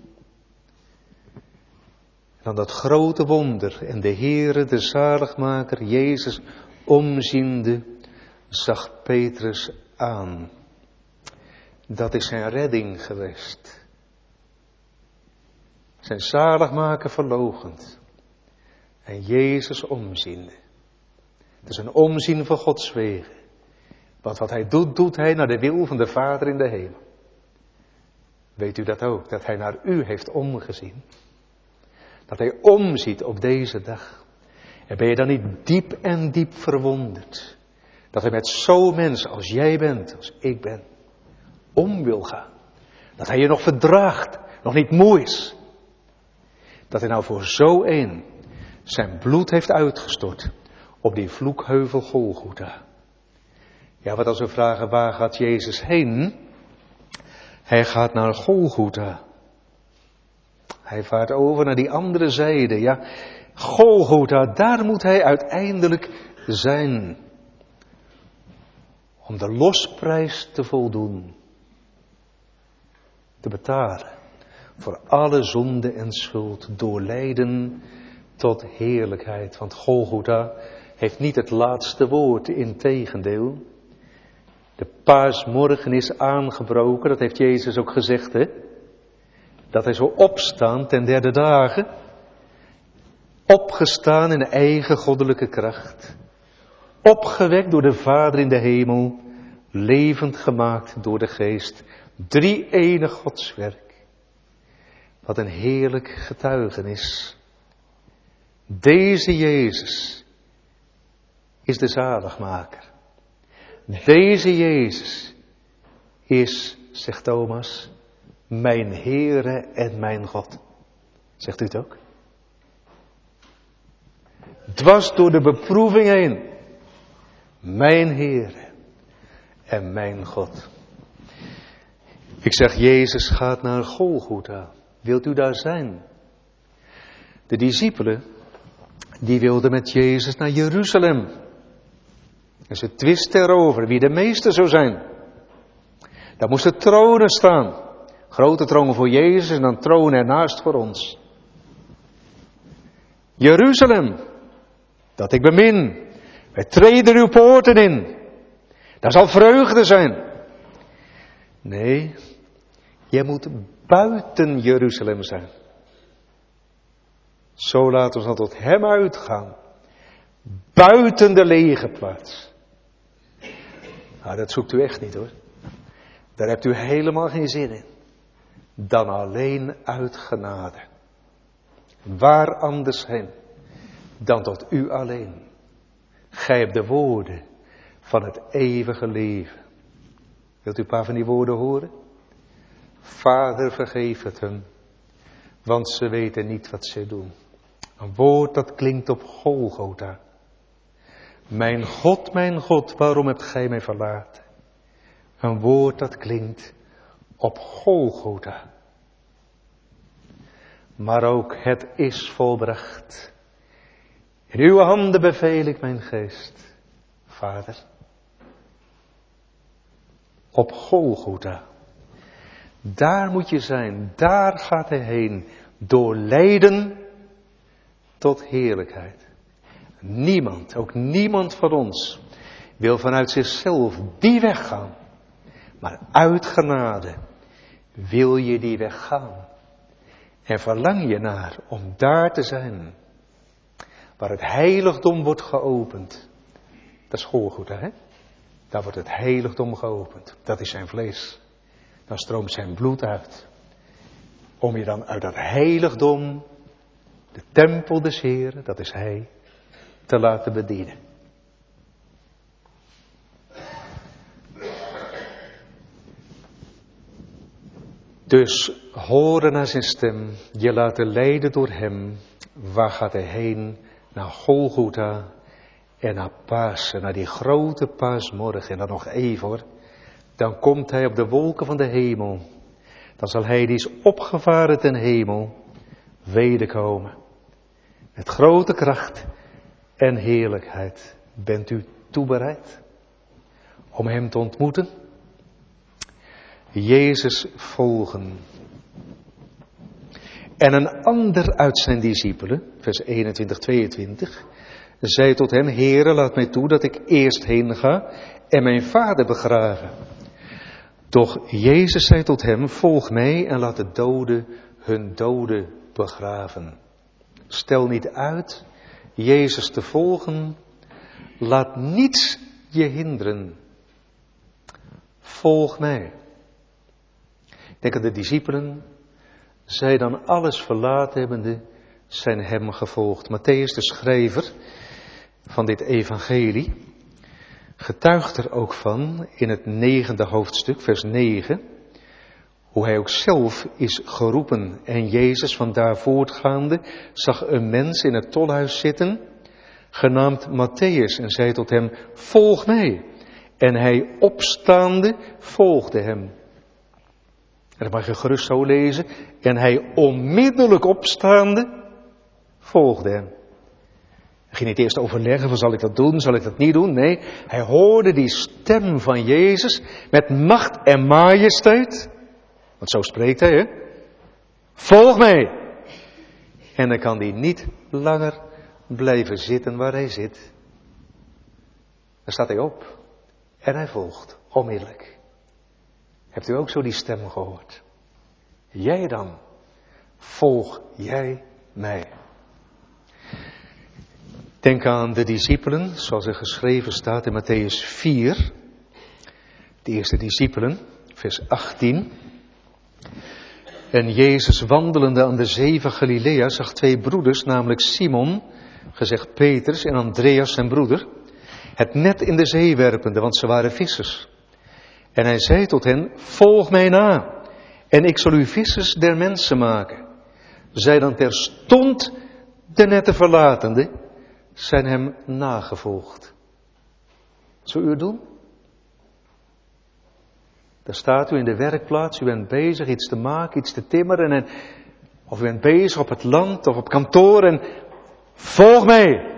En dan dat grote wonder en de Heere, de zaligmaker, Jezus, omziende, zag Petrus aan. Dat is zijn redding geweest. Zijn zaligmaker verloochend. En Jezus omziende. Het is een omzien van Gods wegen. Want wat hij doet, doet hij naar de wil van de Vader in de hemel. Weet u dat ook? Dat hij naar u heeft omgezien. Dat hij omziet op deze dag. En ben je dan niet diep en diep verwonderd. Dat hij met zo'n mens als jij bent, als ik ben, om wil gaan. Dat hij je nog verdraagt, nog niet moe is. Dat hij nou voor zo een zijn bloed heeft uitgestort op die vloekheuvel Golgotha. Ja, wat als we vragen, waar gaat Jezus heen? Hij gaat naar Golgotha. Hij vaart over naar die andere zijde, ja. Golgotha, daar moet hij uiteindelijk zijn. Om de losprijs te voldoen. Te betalen. Voor alle zonde en schuld. Door lijden tot heerlijkheid. Want Golgotha heeft niet het laatste woord, integendeel. De paasmorgen is aangebroken, dat heeft Jezus ook gezegd, hè. Dat hij zou opstaan ten derde dagen. Opgestaan in eigen goddelijke kracht. Opgewekt door de Vader in de hemel. Levend gemaakt door de Geest. Drie-enig Godswerk. Wat een heerlijk getuigenis. Deze Jezus is de zaligmaker. Deze Jezus is, zegt Thomas, mijn Heere en mijn God. Zegt u het ook? Dwars door de beproeving heen. Mijn Heere en mijn God. Ik zeg, Jezus gaat naar Golgotha. Wilt u daar zijn? De discipelen, die wilden met Jezus naar Jeruzalem. En ze twisten erover wie de meester zou zijn. Daar moesten tronen staan. Grote tronen voor Jezus en dan tronen ernaast voor ons. Jeruzalem, dat ik bemin. Wij treden uw poorten in. Daar zal vreugde zijn. Nee, jij moet buiten Jeruzalem zijn. Zo laten we dan tot hem uitgaan. Buiten de lege plaats. Nou, dat zoekt u echt niet hoor. Daar hebt u helemaal geen zin in. Dan alleen uit genade. Waar anders heen dan tot u alleen. Gij hebt de woorden van het eeuwige leven. Wilt u een paar van die woorden horen? Vader, vergeef het hem, want ze weten niet wat ze doen. Een woord dat klinkt op Golgotha. Mijn God, mijn God, waarom hebt gij mij verlaten? Een woord dat klinkt op Golgotha. Maar ook het is volbracht. In uw handen beveel ik mijn geest, Vader. Op Golgotha. Daar moet je zijn, daar gaat hij heen. Door lijden tot heerlijkheid. Niemand, ook niemand van ons, wil vanuit zichzelf die weg gaan. Maar uit genade wil je die weg gaan. En verlang je naar om daar te zijn. Waar het heiligdom wordt geopend. Dat is Golgotha, hè? Daar wordt het heiligdom geopend. Dat is zijn vlees. Dan stroomt zijn bloed uit. Om je dan uit dat heiligdom, de tempel des Heren, dat is hij, te laten bedienen. Dus horen naar zijn stem, je laten leiden door hem. Waar gaat hij heen? Naar Golgotha en naar Pasen, naar die grote paasmorgen. En dan nog even hoor. Dan komt hij op de wolken van de hemel. Dan zal hij die is opgevaren ten hemel wederkomen. Met grote kracht en heerlijkheid. Bent u toebereid om hem te ontmoeten? Jezus volgen. En een ander uit zijn discipelen, vers eenentwintig, tweeëntwintig, zei tot hem, Heere, laat mij toe dat ik eerst heen ga en mijn vader begraven. Doch Jezus zei tot hem, volg mij en laat de doden hun doden begraven. Stel niet uit Jezus te volgen, laat niets je hinderen. Volg mij. Ik denk dat de discipelen, zij dan alles verlaten hebbende, zijn hem gevolgd. Matthäus, de schrijver van dit evangelie, getuigt er ook van in het negende hoofdstuk, vers negen, hoe hij ook zelf is geroepen. En Jezus van daar voortgaande zag een mens in het tolhuis zitten, genaamd Matthäus, en zei tot hem, volg mij. En hij opstaande volgde hem. En dat mag je gerust zo lezen. En hij onmiddellijk opstaande volgde hem. Hij ging niet eerst overleggen van zal ik dat doen, zal ik dat niet doen. Nee, hij hoorde die stem van Jezus met macht en majesteit. Want zo spreekt hij, hè. Volg mij. En dan kan hij niet langer blijven zitten waar hij zit. Dan staat hij op. En hij volgt onmiddellijk. Hebt u ook zo die stem gehoord? Jij dan, volg jij mij. Denk aan de discipelen, zoals er geschreven staat in Matthäus vier. De eerste discipelen, vers achttien. En Jezus wandelende aan de zee van Galilea zag twee broeders, namelijk Simon, gezegd Petrus, en Andreas zijn broeder, het net in de zee werpende, want ze waren vissers. En hij zei tot hen, volg mij na, en ik zal u vissers der mensen maken. Zij dan terstond de netten verlatende, zijn hem nagevolgd. Zul u het doen? Daar staat u in de werkplaats, u bent bezig iets te maken, iets te timmeren en Of u bent bezig op het land of op kantoor en volg mij.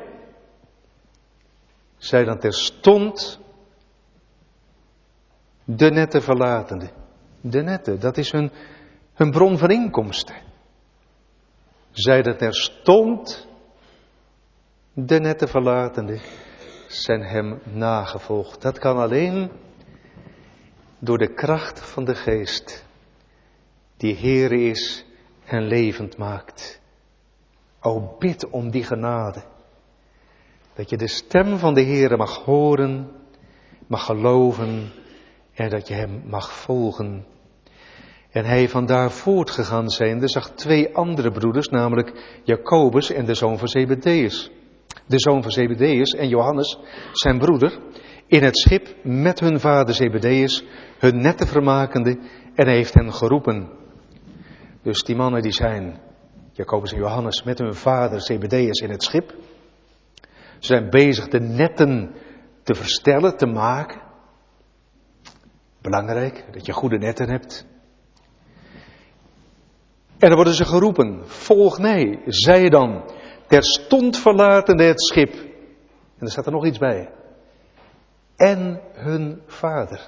Zij dan terstond de netten verlatende. De netten, dat is hun, hun bron van inkomsten. Zij dan terstond de netten verlatende zijn hem nagevolgd. Dat kan alleen door de kracht van de geest die Heere is en levend maakt. O, bid om die genade. Dat je de stem van de Heere mag horen, mag geloven en dat je hem mag volgen. En hij vandaar voortgegaan zijnde zag twee andere broeders, namelijk Jacobus en de zoon van Zebedeus. De zoon van Zebedeus en Johannes, zijn broeder, in het schip met hun vader Zebedeus, hun netten vermakende, en hij heeft hen geroepen. Dus die mannen die zijn, Jacobus en Johannes, met hun vader Zebedeus in het schip. Ze zijn bezig de netten te verstellen, te maken. Belangrijk, dat je goede netten hebt. En dan worden ze geroepen, volg mij, zij dan, terstond verlatende het schip. En er staat er nog iets bij. En hun vader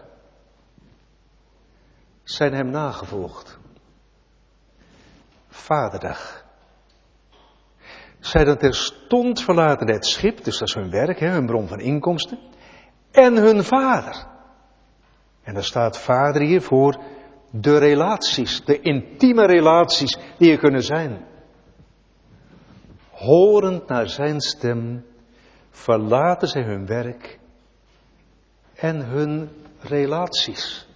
zijn hem nagevolgd. Vaderdag. Zij dan terstond verlaten het schip, dus dat is hun werk, hè, hun bron van inkomsten. En hun vader. En daar staat vader hier voor de relaties, de intieme relaties die er kunnen zijn. Horend naar zijn stem, verlaten zij hun werk en hun relaties.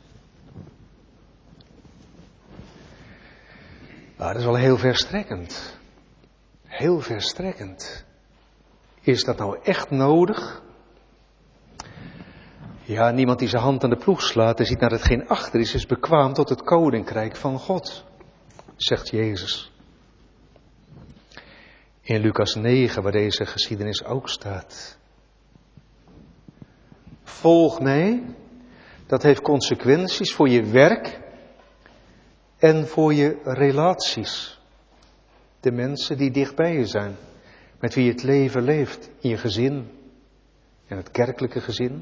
Nou, dat is wel heel verstrekkend. Heel verstrekkend. Is dat nou echt nodig? Ja, niemand die zijn hand aan de ploeg slaat en ziet naar hetgeen achter is, is bekwaam tot het koninkrijk van God, zegt Jezus. In Lucas negen, waar deze geschiedenis ook staat. Volg mij, dat heeft consequenties voor je werk en voor je relaties. De mensen die dichtbij je zijn, met wie je het leven leeft, in je gezin en het kerkelijke gezin.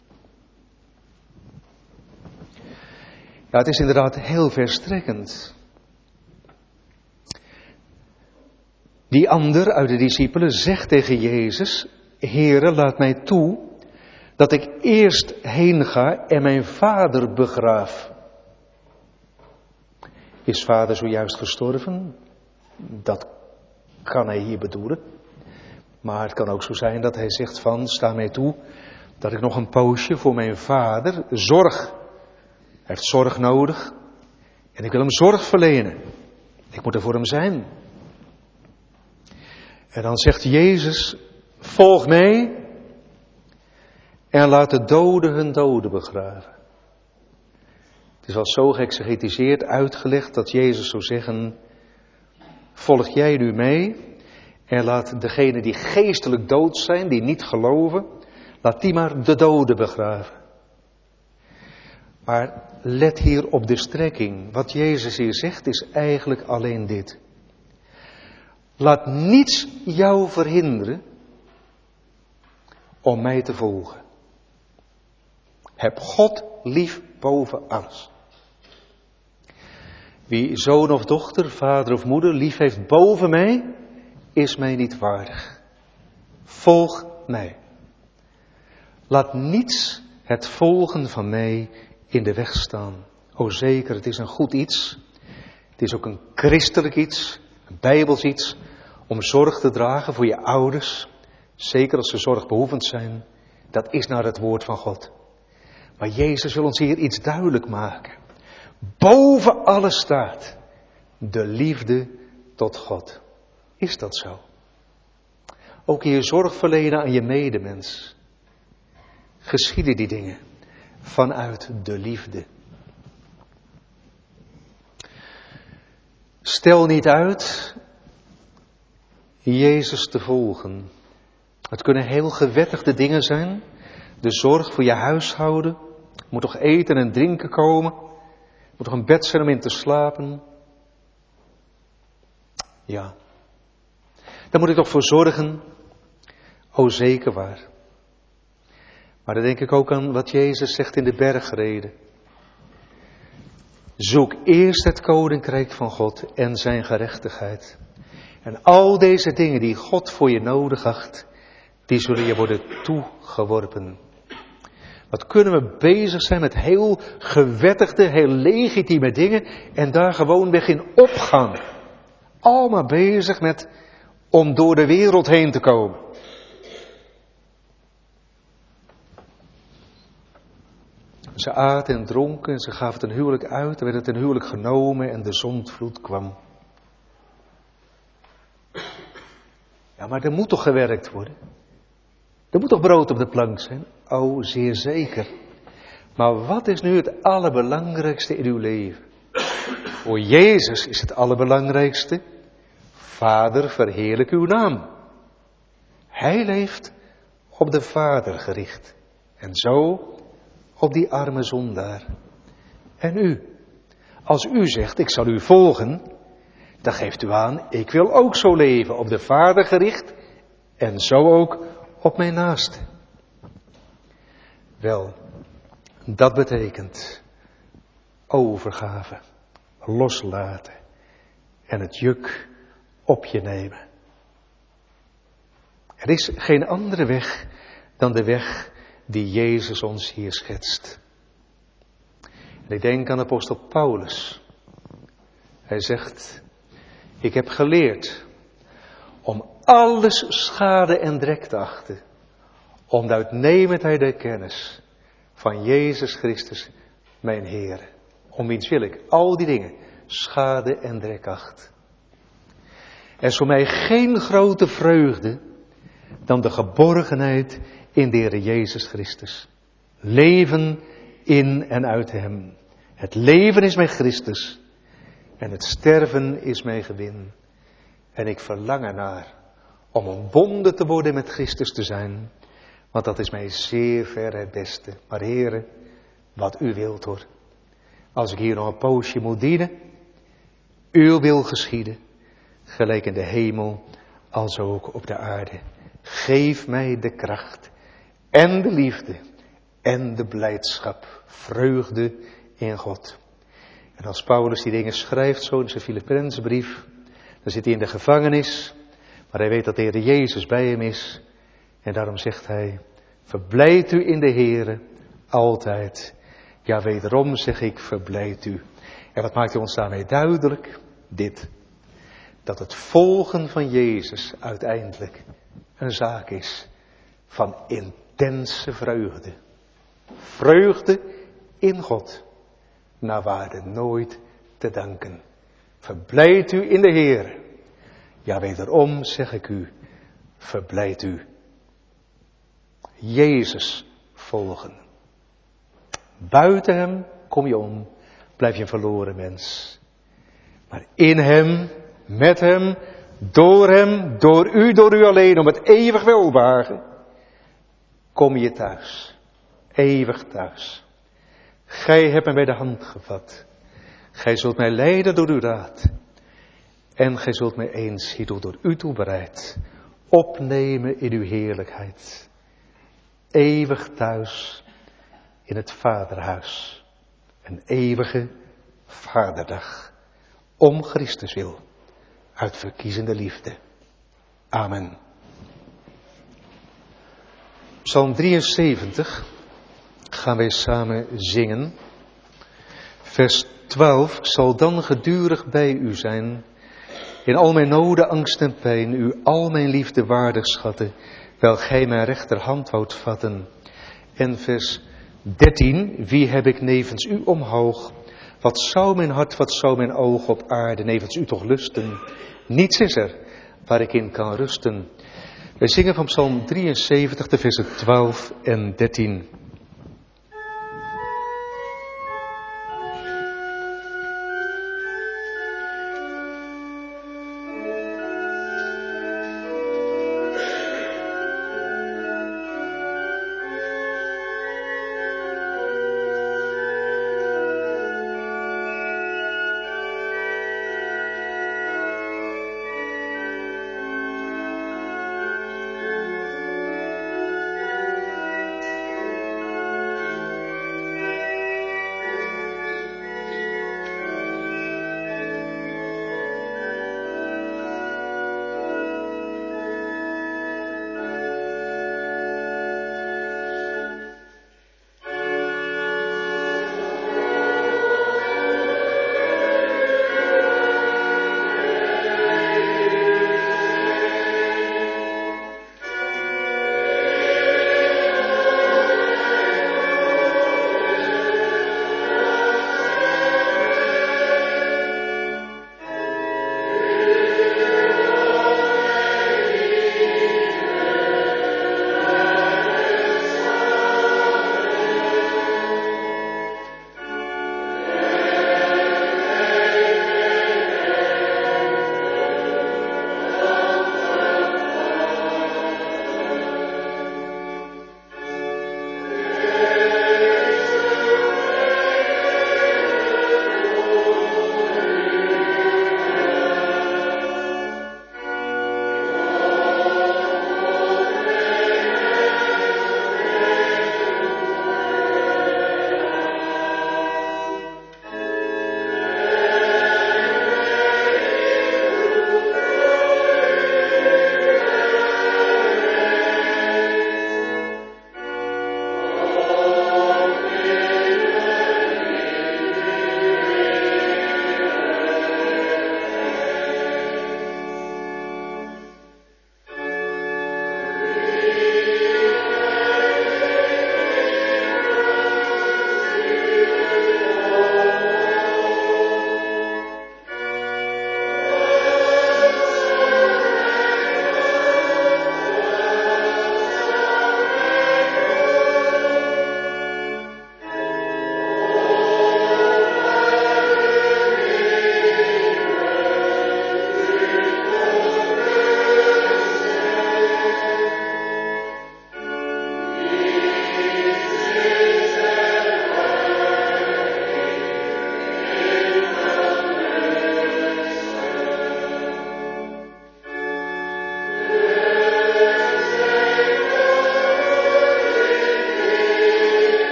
Ja, het is inderdaad heel verstrekkend. Die ander uit de discipelen zegt tegen Jezus, Heere, laat mij toe dat ik eerst heen ga en mijn vader begraaf. Is vader zojuist gestorven? Dat kan hij hier bedoelen. Maar het kan ook zo zijn dat hij zegt van, sta mij toe dat ik nog een poosje voor mijn vader zorg. Hij heeft zorg nodig en ik wil hem zorg verlenen. Ik moet er voor hem zijn. En dan zegt Jezus, volg mij en laat de doden hun doden begraven. Het is al zo geëxegetiseerd uitgelegd dat Jezus zou zeggen, volg jij nu mee en laat degenen die geestelijk dood zijn, die niet geloven, laat die maar de doden begraven. Maar let hier op de strekking. Wat Jezus hier zegt is eigenlijk alleen dit. Laat niets jou verhinderen om mij te volgen. Heb God lief boven alles. Wie zoon of dochter, vader of moeder lief heeft boven mij, is mij niet waardig. Volg mij. Laat niets het volgen van mij in de weg staan. O zeker, het is een goed iets. Het is ook een christelijk iets, een bijbels iets, om zorg te dragen voor je ouders. Zeker als ze zorgbehoevend zijn. Dat is naar het woord van God. Maar Jezus wil ons hier iets duidelijk maken. Boven alles staat de liefde tot God. Is dat zo? Ook in je zorg verlenen aan je medemens. Geschieden die dingen vanuit de liefde. Stel niet uit Jezus te volgen. Het kunnen heel gewettigde dingen zijn. De zorg voor je huishouden. Er moet toch eten en drinken komen. Er moet toch een bed zijn om in te slapen. Ja. Daar moet ik toch voor zorgen? O, zeker waar. Maar dan denk ik ook aan wat Jezus zegt in de bergreden. Zoek eerst het koninkrijk van God en zijn gerechtigheid. En al deze dingen die God voor je nodig acht, die zullen je worden toegeworpen. Wat kunnen we bezig zijn met heel gewettigde, heel legitieme dingen en daar gewoon weg in opgaan. Allemaal bezig met om door de wereld heen te komen. Ze aten en dronken en ze gaven het een huwelijk uit, er werd het een huwelijk genomen en de zondvloed kwam. Ja, maar er moet toch gewerkt worden? Er moet toch brood op de plank zijn? Oh, zeer zeker. Maar wat is nu het allerbelangrijkste in uw leven? Voor Jezus is het allerbelangrijkste: Vader, verheerlijk uw naam. Hij leeft op de Vader gericht. En zo op die arme zondaar. En u, als u zegt, ik zal u volgen, dan geeft u aan, ik wil ook zo leven, op de Vader gericht en zo ook op mijn naaste. Wel, dat betekent overgave, loslaten en het juk op je nemen. Er is geen andere weg dan de weg die Jezus ons hier schetst. En ik denk aan apostel Paulus. Hij zegt, ik heb geleerd om alles schade en drek te achten, om de uitnemendheid der kennis van Jezus Christus, mijn Heer. Om wiens wil ik al die dingen schade en drek acht. Er is voor mij geen grote vreugde dan de geborgenheid in de Heer Jezus Christus. Leven in en uit Hem. Het leven is mijn Christus en het sterven is mijn gewin. En ik verlang ernaar om ontbonden te worden met Christus te zijn, want dat is mij zeer ver het beste. Maar Heere, wat u wilt hoor. Als ik hier nog een poosje moet dienen, uw wil geschieden, gelijk in de hemel als ook op de aarde. Geef mij de kracht en de liefde en de blijdschap, vreugde in God. En als Paulus die dingen schrijft, zo in zijn Filippenzenbrief, dan zit hij in de gevangenis, maar hij weet dat de Heer Jezus bij hem is. En daarom zegt hij, verblijd u in de Heere altijd. Ja, wederom zeg ik, verblijd u. En wat maakt hij ons daarmee duidelijk? Dit, dat het volgen van Jezus uiteindelijk een zaak is van intense vreugde. Vreugde in God, naar waarde nooit te danken. Verblijd u in de Heer. Ja, wederom zeg ik u, verblijd u. Jezus volgen. Buiten hem kom je om, blijf je een verloren mens. Maar in hem, met hem, door hem, door u, door u alleen, om het eeuwig welbehagen, kom je thuis. Eeuwig thuis. Gij hebt mij bij de hand gevat. Gij zult mij leiden door uw raad. En gij zult mij eens hierdoor door u toebereid opnemen in uw heerlijkheid. Eeuwig thuis in het vaderhuis. Een eeuwige vaderdag. Om Christus wil. Uit verkiezende liefde. Amen. Psalm drieënzeventig gaan wij samen zingen. Vers twaalf, zal dan gedurig bij u zijn. In al mijn noden, angst en pijn, u al mijn liefde waardig schatten, wel gij mijn rechterhand woudt vatten. En vers dertien, wie heb ik nevens u omhoog? Wat zou mijn hart, wat zou mijn oog op aarde nevens u toch lusten? Niets is er waar ik in kan rusten. Wij zingen van Psalm drieënzeventig, de versen twaalf en dertien.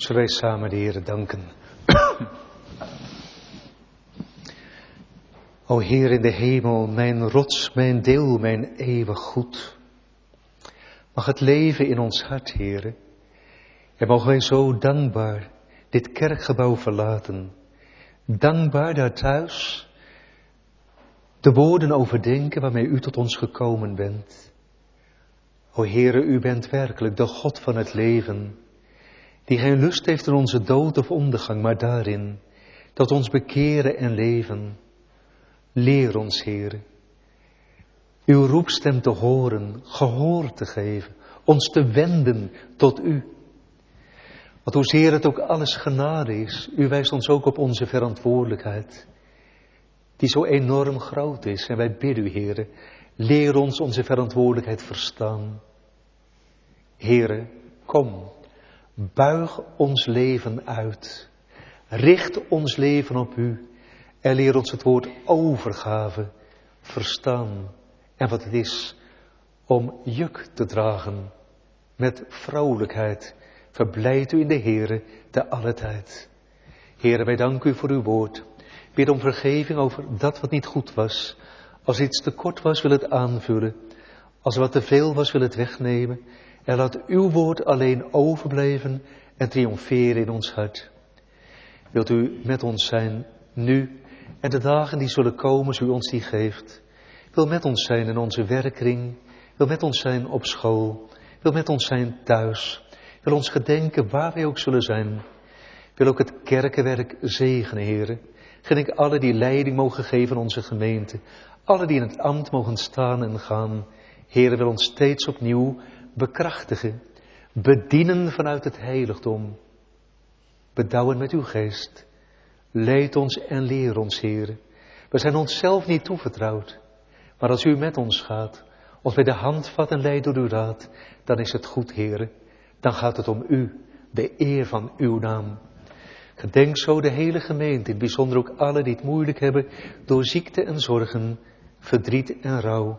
Zullen wij samen de Heere danken. O Heer in de hemel, mijn rots, mijn deel, mijn eeuwig goed. Mag het leven in ons hart, Heere. En mogen wij zo dankbaar dit kerkgebouw verlaten. Dankbaar daar thuis de woorden overdenken waarmee u tot ons gekomen bent. O Heere, u bent werkelijk de God van het leven, die geen lust heeft in onze dood of ondergang, maar daarin dat ons bekeren en leven. Leer ons, Heere, uw roepstem te horen, gehoor te geven, ons te wenden tot u. Want hoezeer het ook alles genade is, u wijst ons ook op onze verantwoordelijkheid, die zo enorm groot is. En wij bidden u, Heere, leer ons onze verantwoordelijkheid verstaan. Heere, kom, buig ons leven uit, richt ons leven op u en leer ons het woord overgave verstaan en wat het is om juk te dragen met vrolijkheid. Verblijd u in de Heere te alle tijd. Heere, wij danken u voor uw woord. Bid om vergeving over dat wat niet goed was. Als iets te kort was, wil het aanvullen. Als er wat te veel was, wil het wegnemen. En laat uw woord alleen overblijven en triomferen in ons hart. Wilt u met ons zijn nu en de dagen die zullen komen, zo u ons die geeft. Wil met ons zijn in onze werkkring. Wil met ons zijn op school. Wil met ons zijn thuis. Wil ons gedenken waar wij ook zullen zijn. Wil ook het kerkenwerk zegenen, Heere. Gedenk alle die leiding mogen geven aan onze gemeente. Alle die in het ambt mogen staan en gaan. Heere, wil ons steeds opnieuw bekrachtigen. Bedienen vanuit het heiligdom. Bedouwen met uw geest. Leid ons en leer ons, Heere. We zijn onszelf niet toevertrouwd. Maar als u met ons gaat, ons bij de hand vat en leidt door uw raad, dan is het goed, Heere. Dan gaat het om u, de eer van uw naam. Gedenk zo de hele gemeente, in het bijzonder ook alle die het moeilijk hebben door ziekte en zorgen, verdriet en rouw.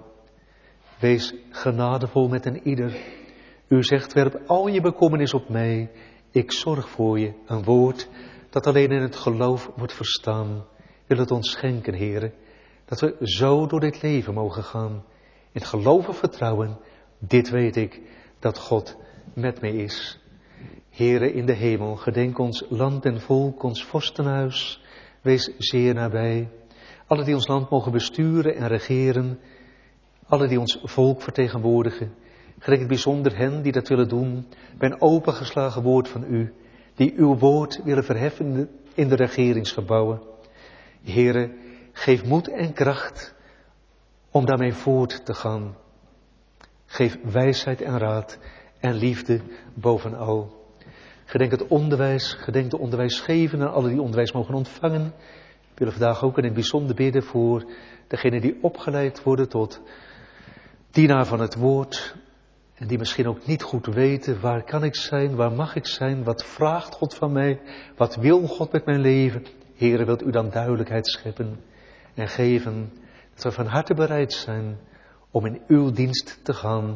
Wees genadevol met een ieder. U zegt, werp al je bekommernis op mij, ik zorg voor je. Een woord dat alleen in het geloof wordt verstaan. Wil het ons schenken, Heere, dat we zo door dit leven mogen gaan. In het geloof en vertrouwen, dit weet ik, dat God met mij is. Heere in de hemel, gedenk ons land en volk, ons vorstenhuis, wees zeer nabij. Alle die ons land mogen besturen en regeren, alle die ons volk vertegenwoordigen. Gedenk het bijzonder hen die dat willen doen, bij een opengeslagen woord van u, die uw woord willen verheffen in de regeringsgebouwen. Heere, geef moed en kracht om daarmee voort te gaan. Geef wijsheid en raad en liefde bovenal. Gedenk het onderwijs, gedenk de onderwijsgevenden en alle die onderwijs mogen ontvangen. We willen vandaag ook in het bijzonder bidden voor degenen die opgeleid worden tot dienaar van het woord. En die misschien ook niet goed weten, waar kan ik zijn, waar mag ik zijn, wat vraagt God van mij, wat wil God met mijn leven. Heere, wilt u dan duidelijkheid scheppen en geven dat we van harte bereid zijn om in uw dienst te gaan.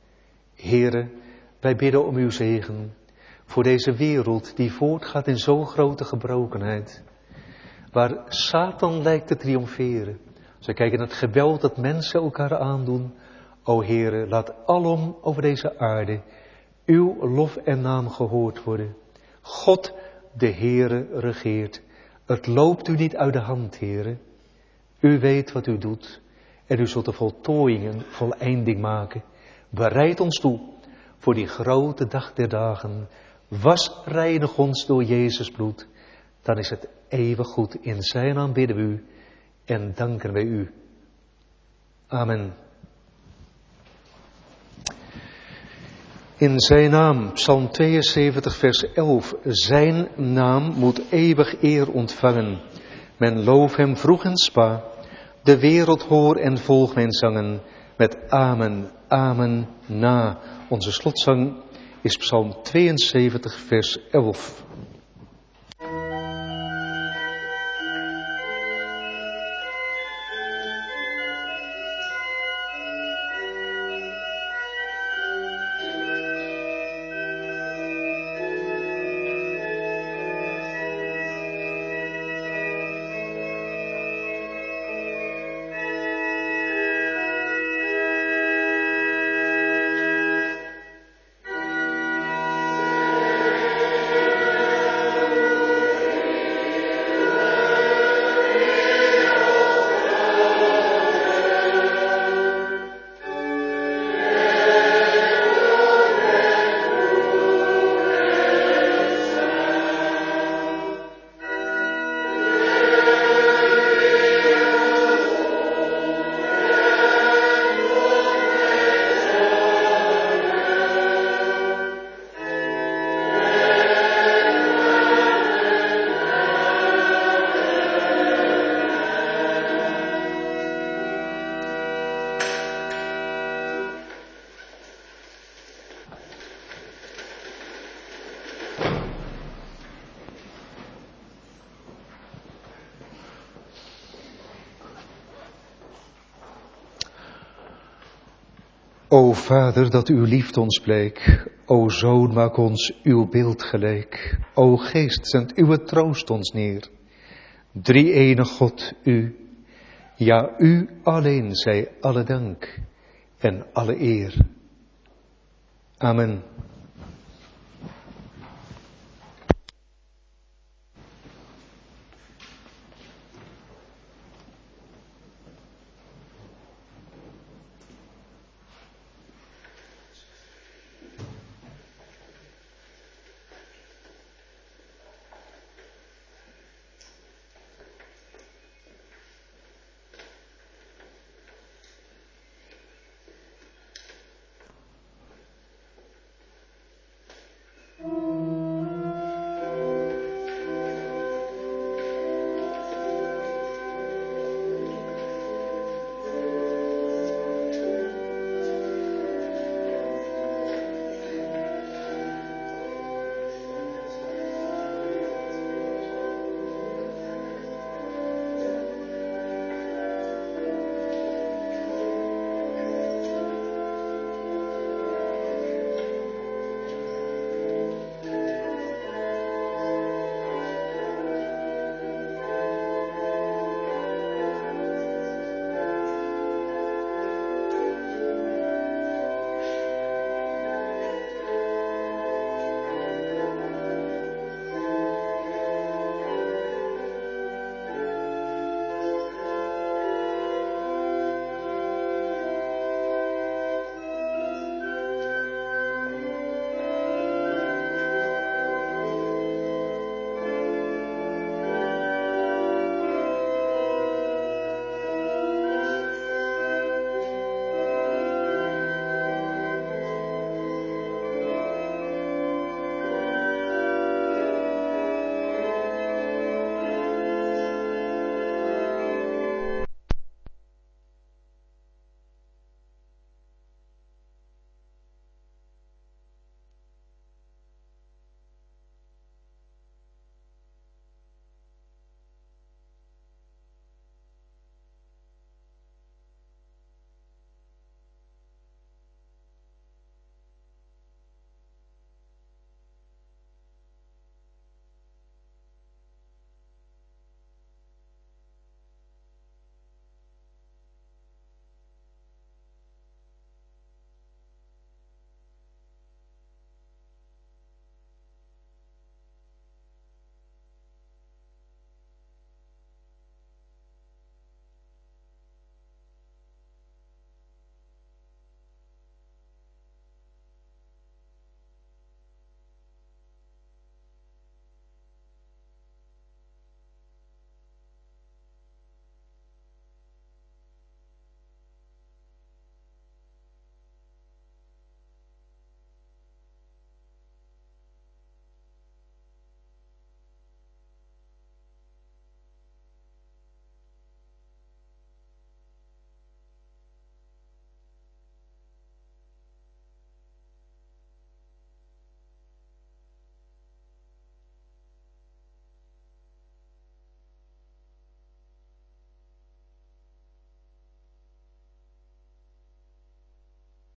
Heere, wij bidden om uw zegen voor deze wereld die voortgaat in zo'n grote gebrokenheid. Waar Satan lijkt te triomferen. Als we kijken naar het geweld dat mensen elkaar aandoen. O Heere, laat alom over deze aarde uw lof en naam gehoord worden. God, de Heere, regeert. Het loopt u niet uit de hand, Heere. U weet wat u doet en u zult de voltooiing en voleinding maken. Bereid ons toe voor die grote dag der dagen. Was reinig ons door Jezus bloed. Dan is het eeuwig goed. In zijn naam bidden we u en danken wij u. Amen. In zijn naam, Psalm tweeënzeventig, vers elf. Zijn naam moet eeuwig eer ontvangen. Men loof hem vroeg en spa. De wereld hoor en volg mijn zangen. Met amen, amen, na. Onze slotzang is Psalm tweeënzeventig, vers elf. O Vader, dat uw liefde ons bleek. O Zoon, maak ons uw beeld gelijk. O Geest, zend uw troost ons neer. Drie-ene God, u, ja, u alleen zij alle dank en alle eer. Amen.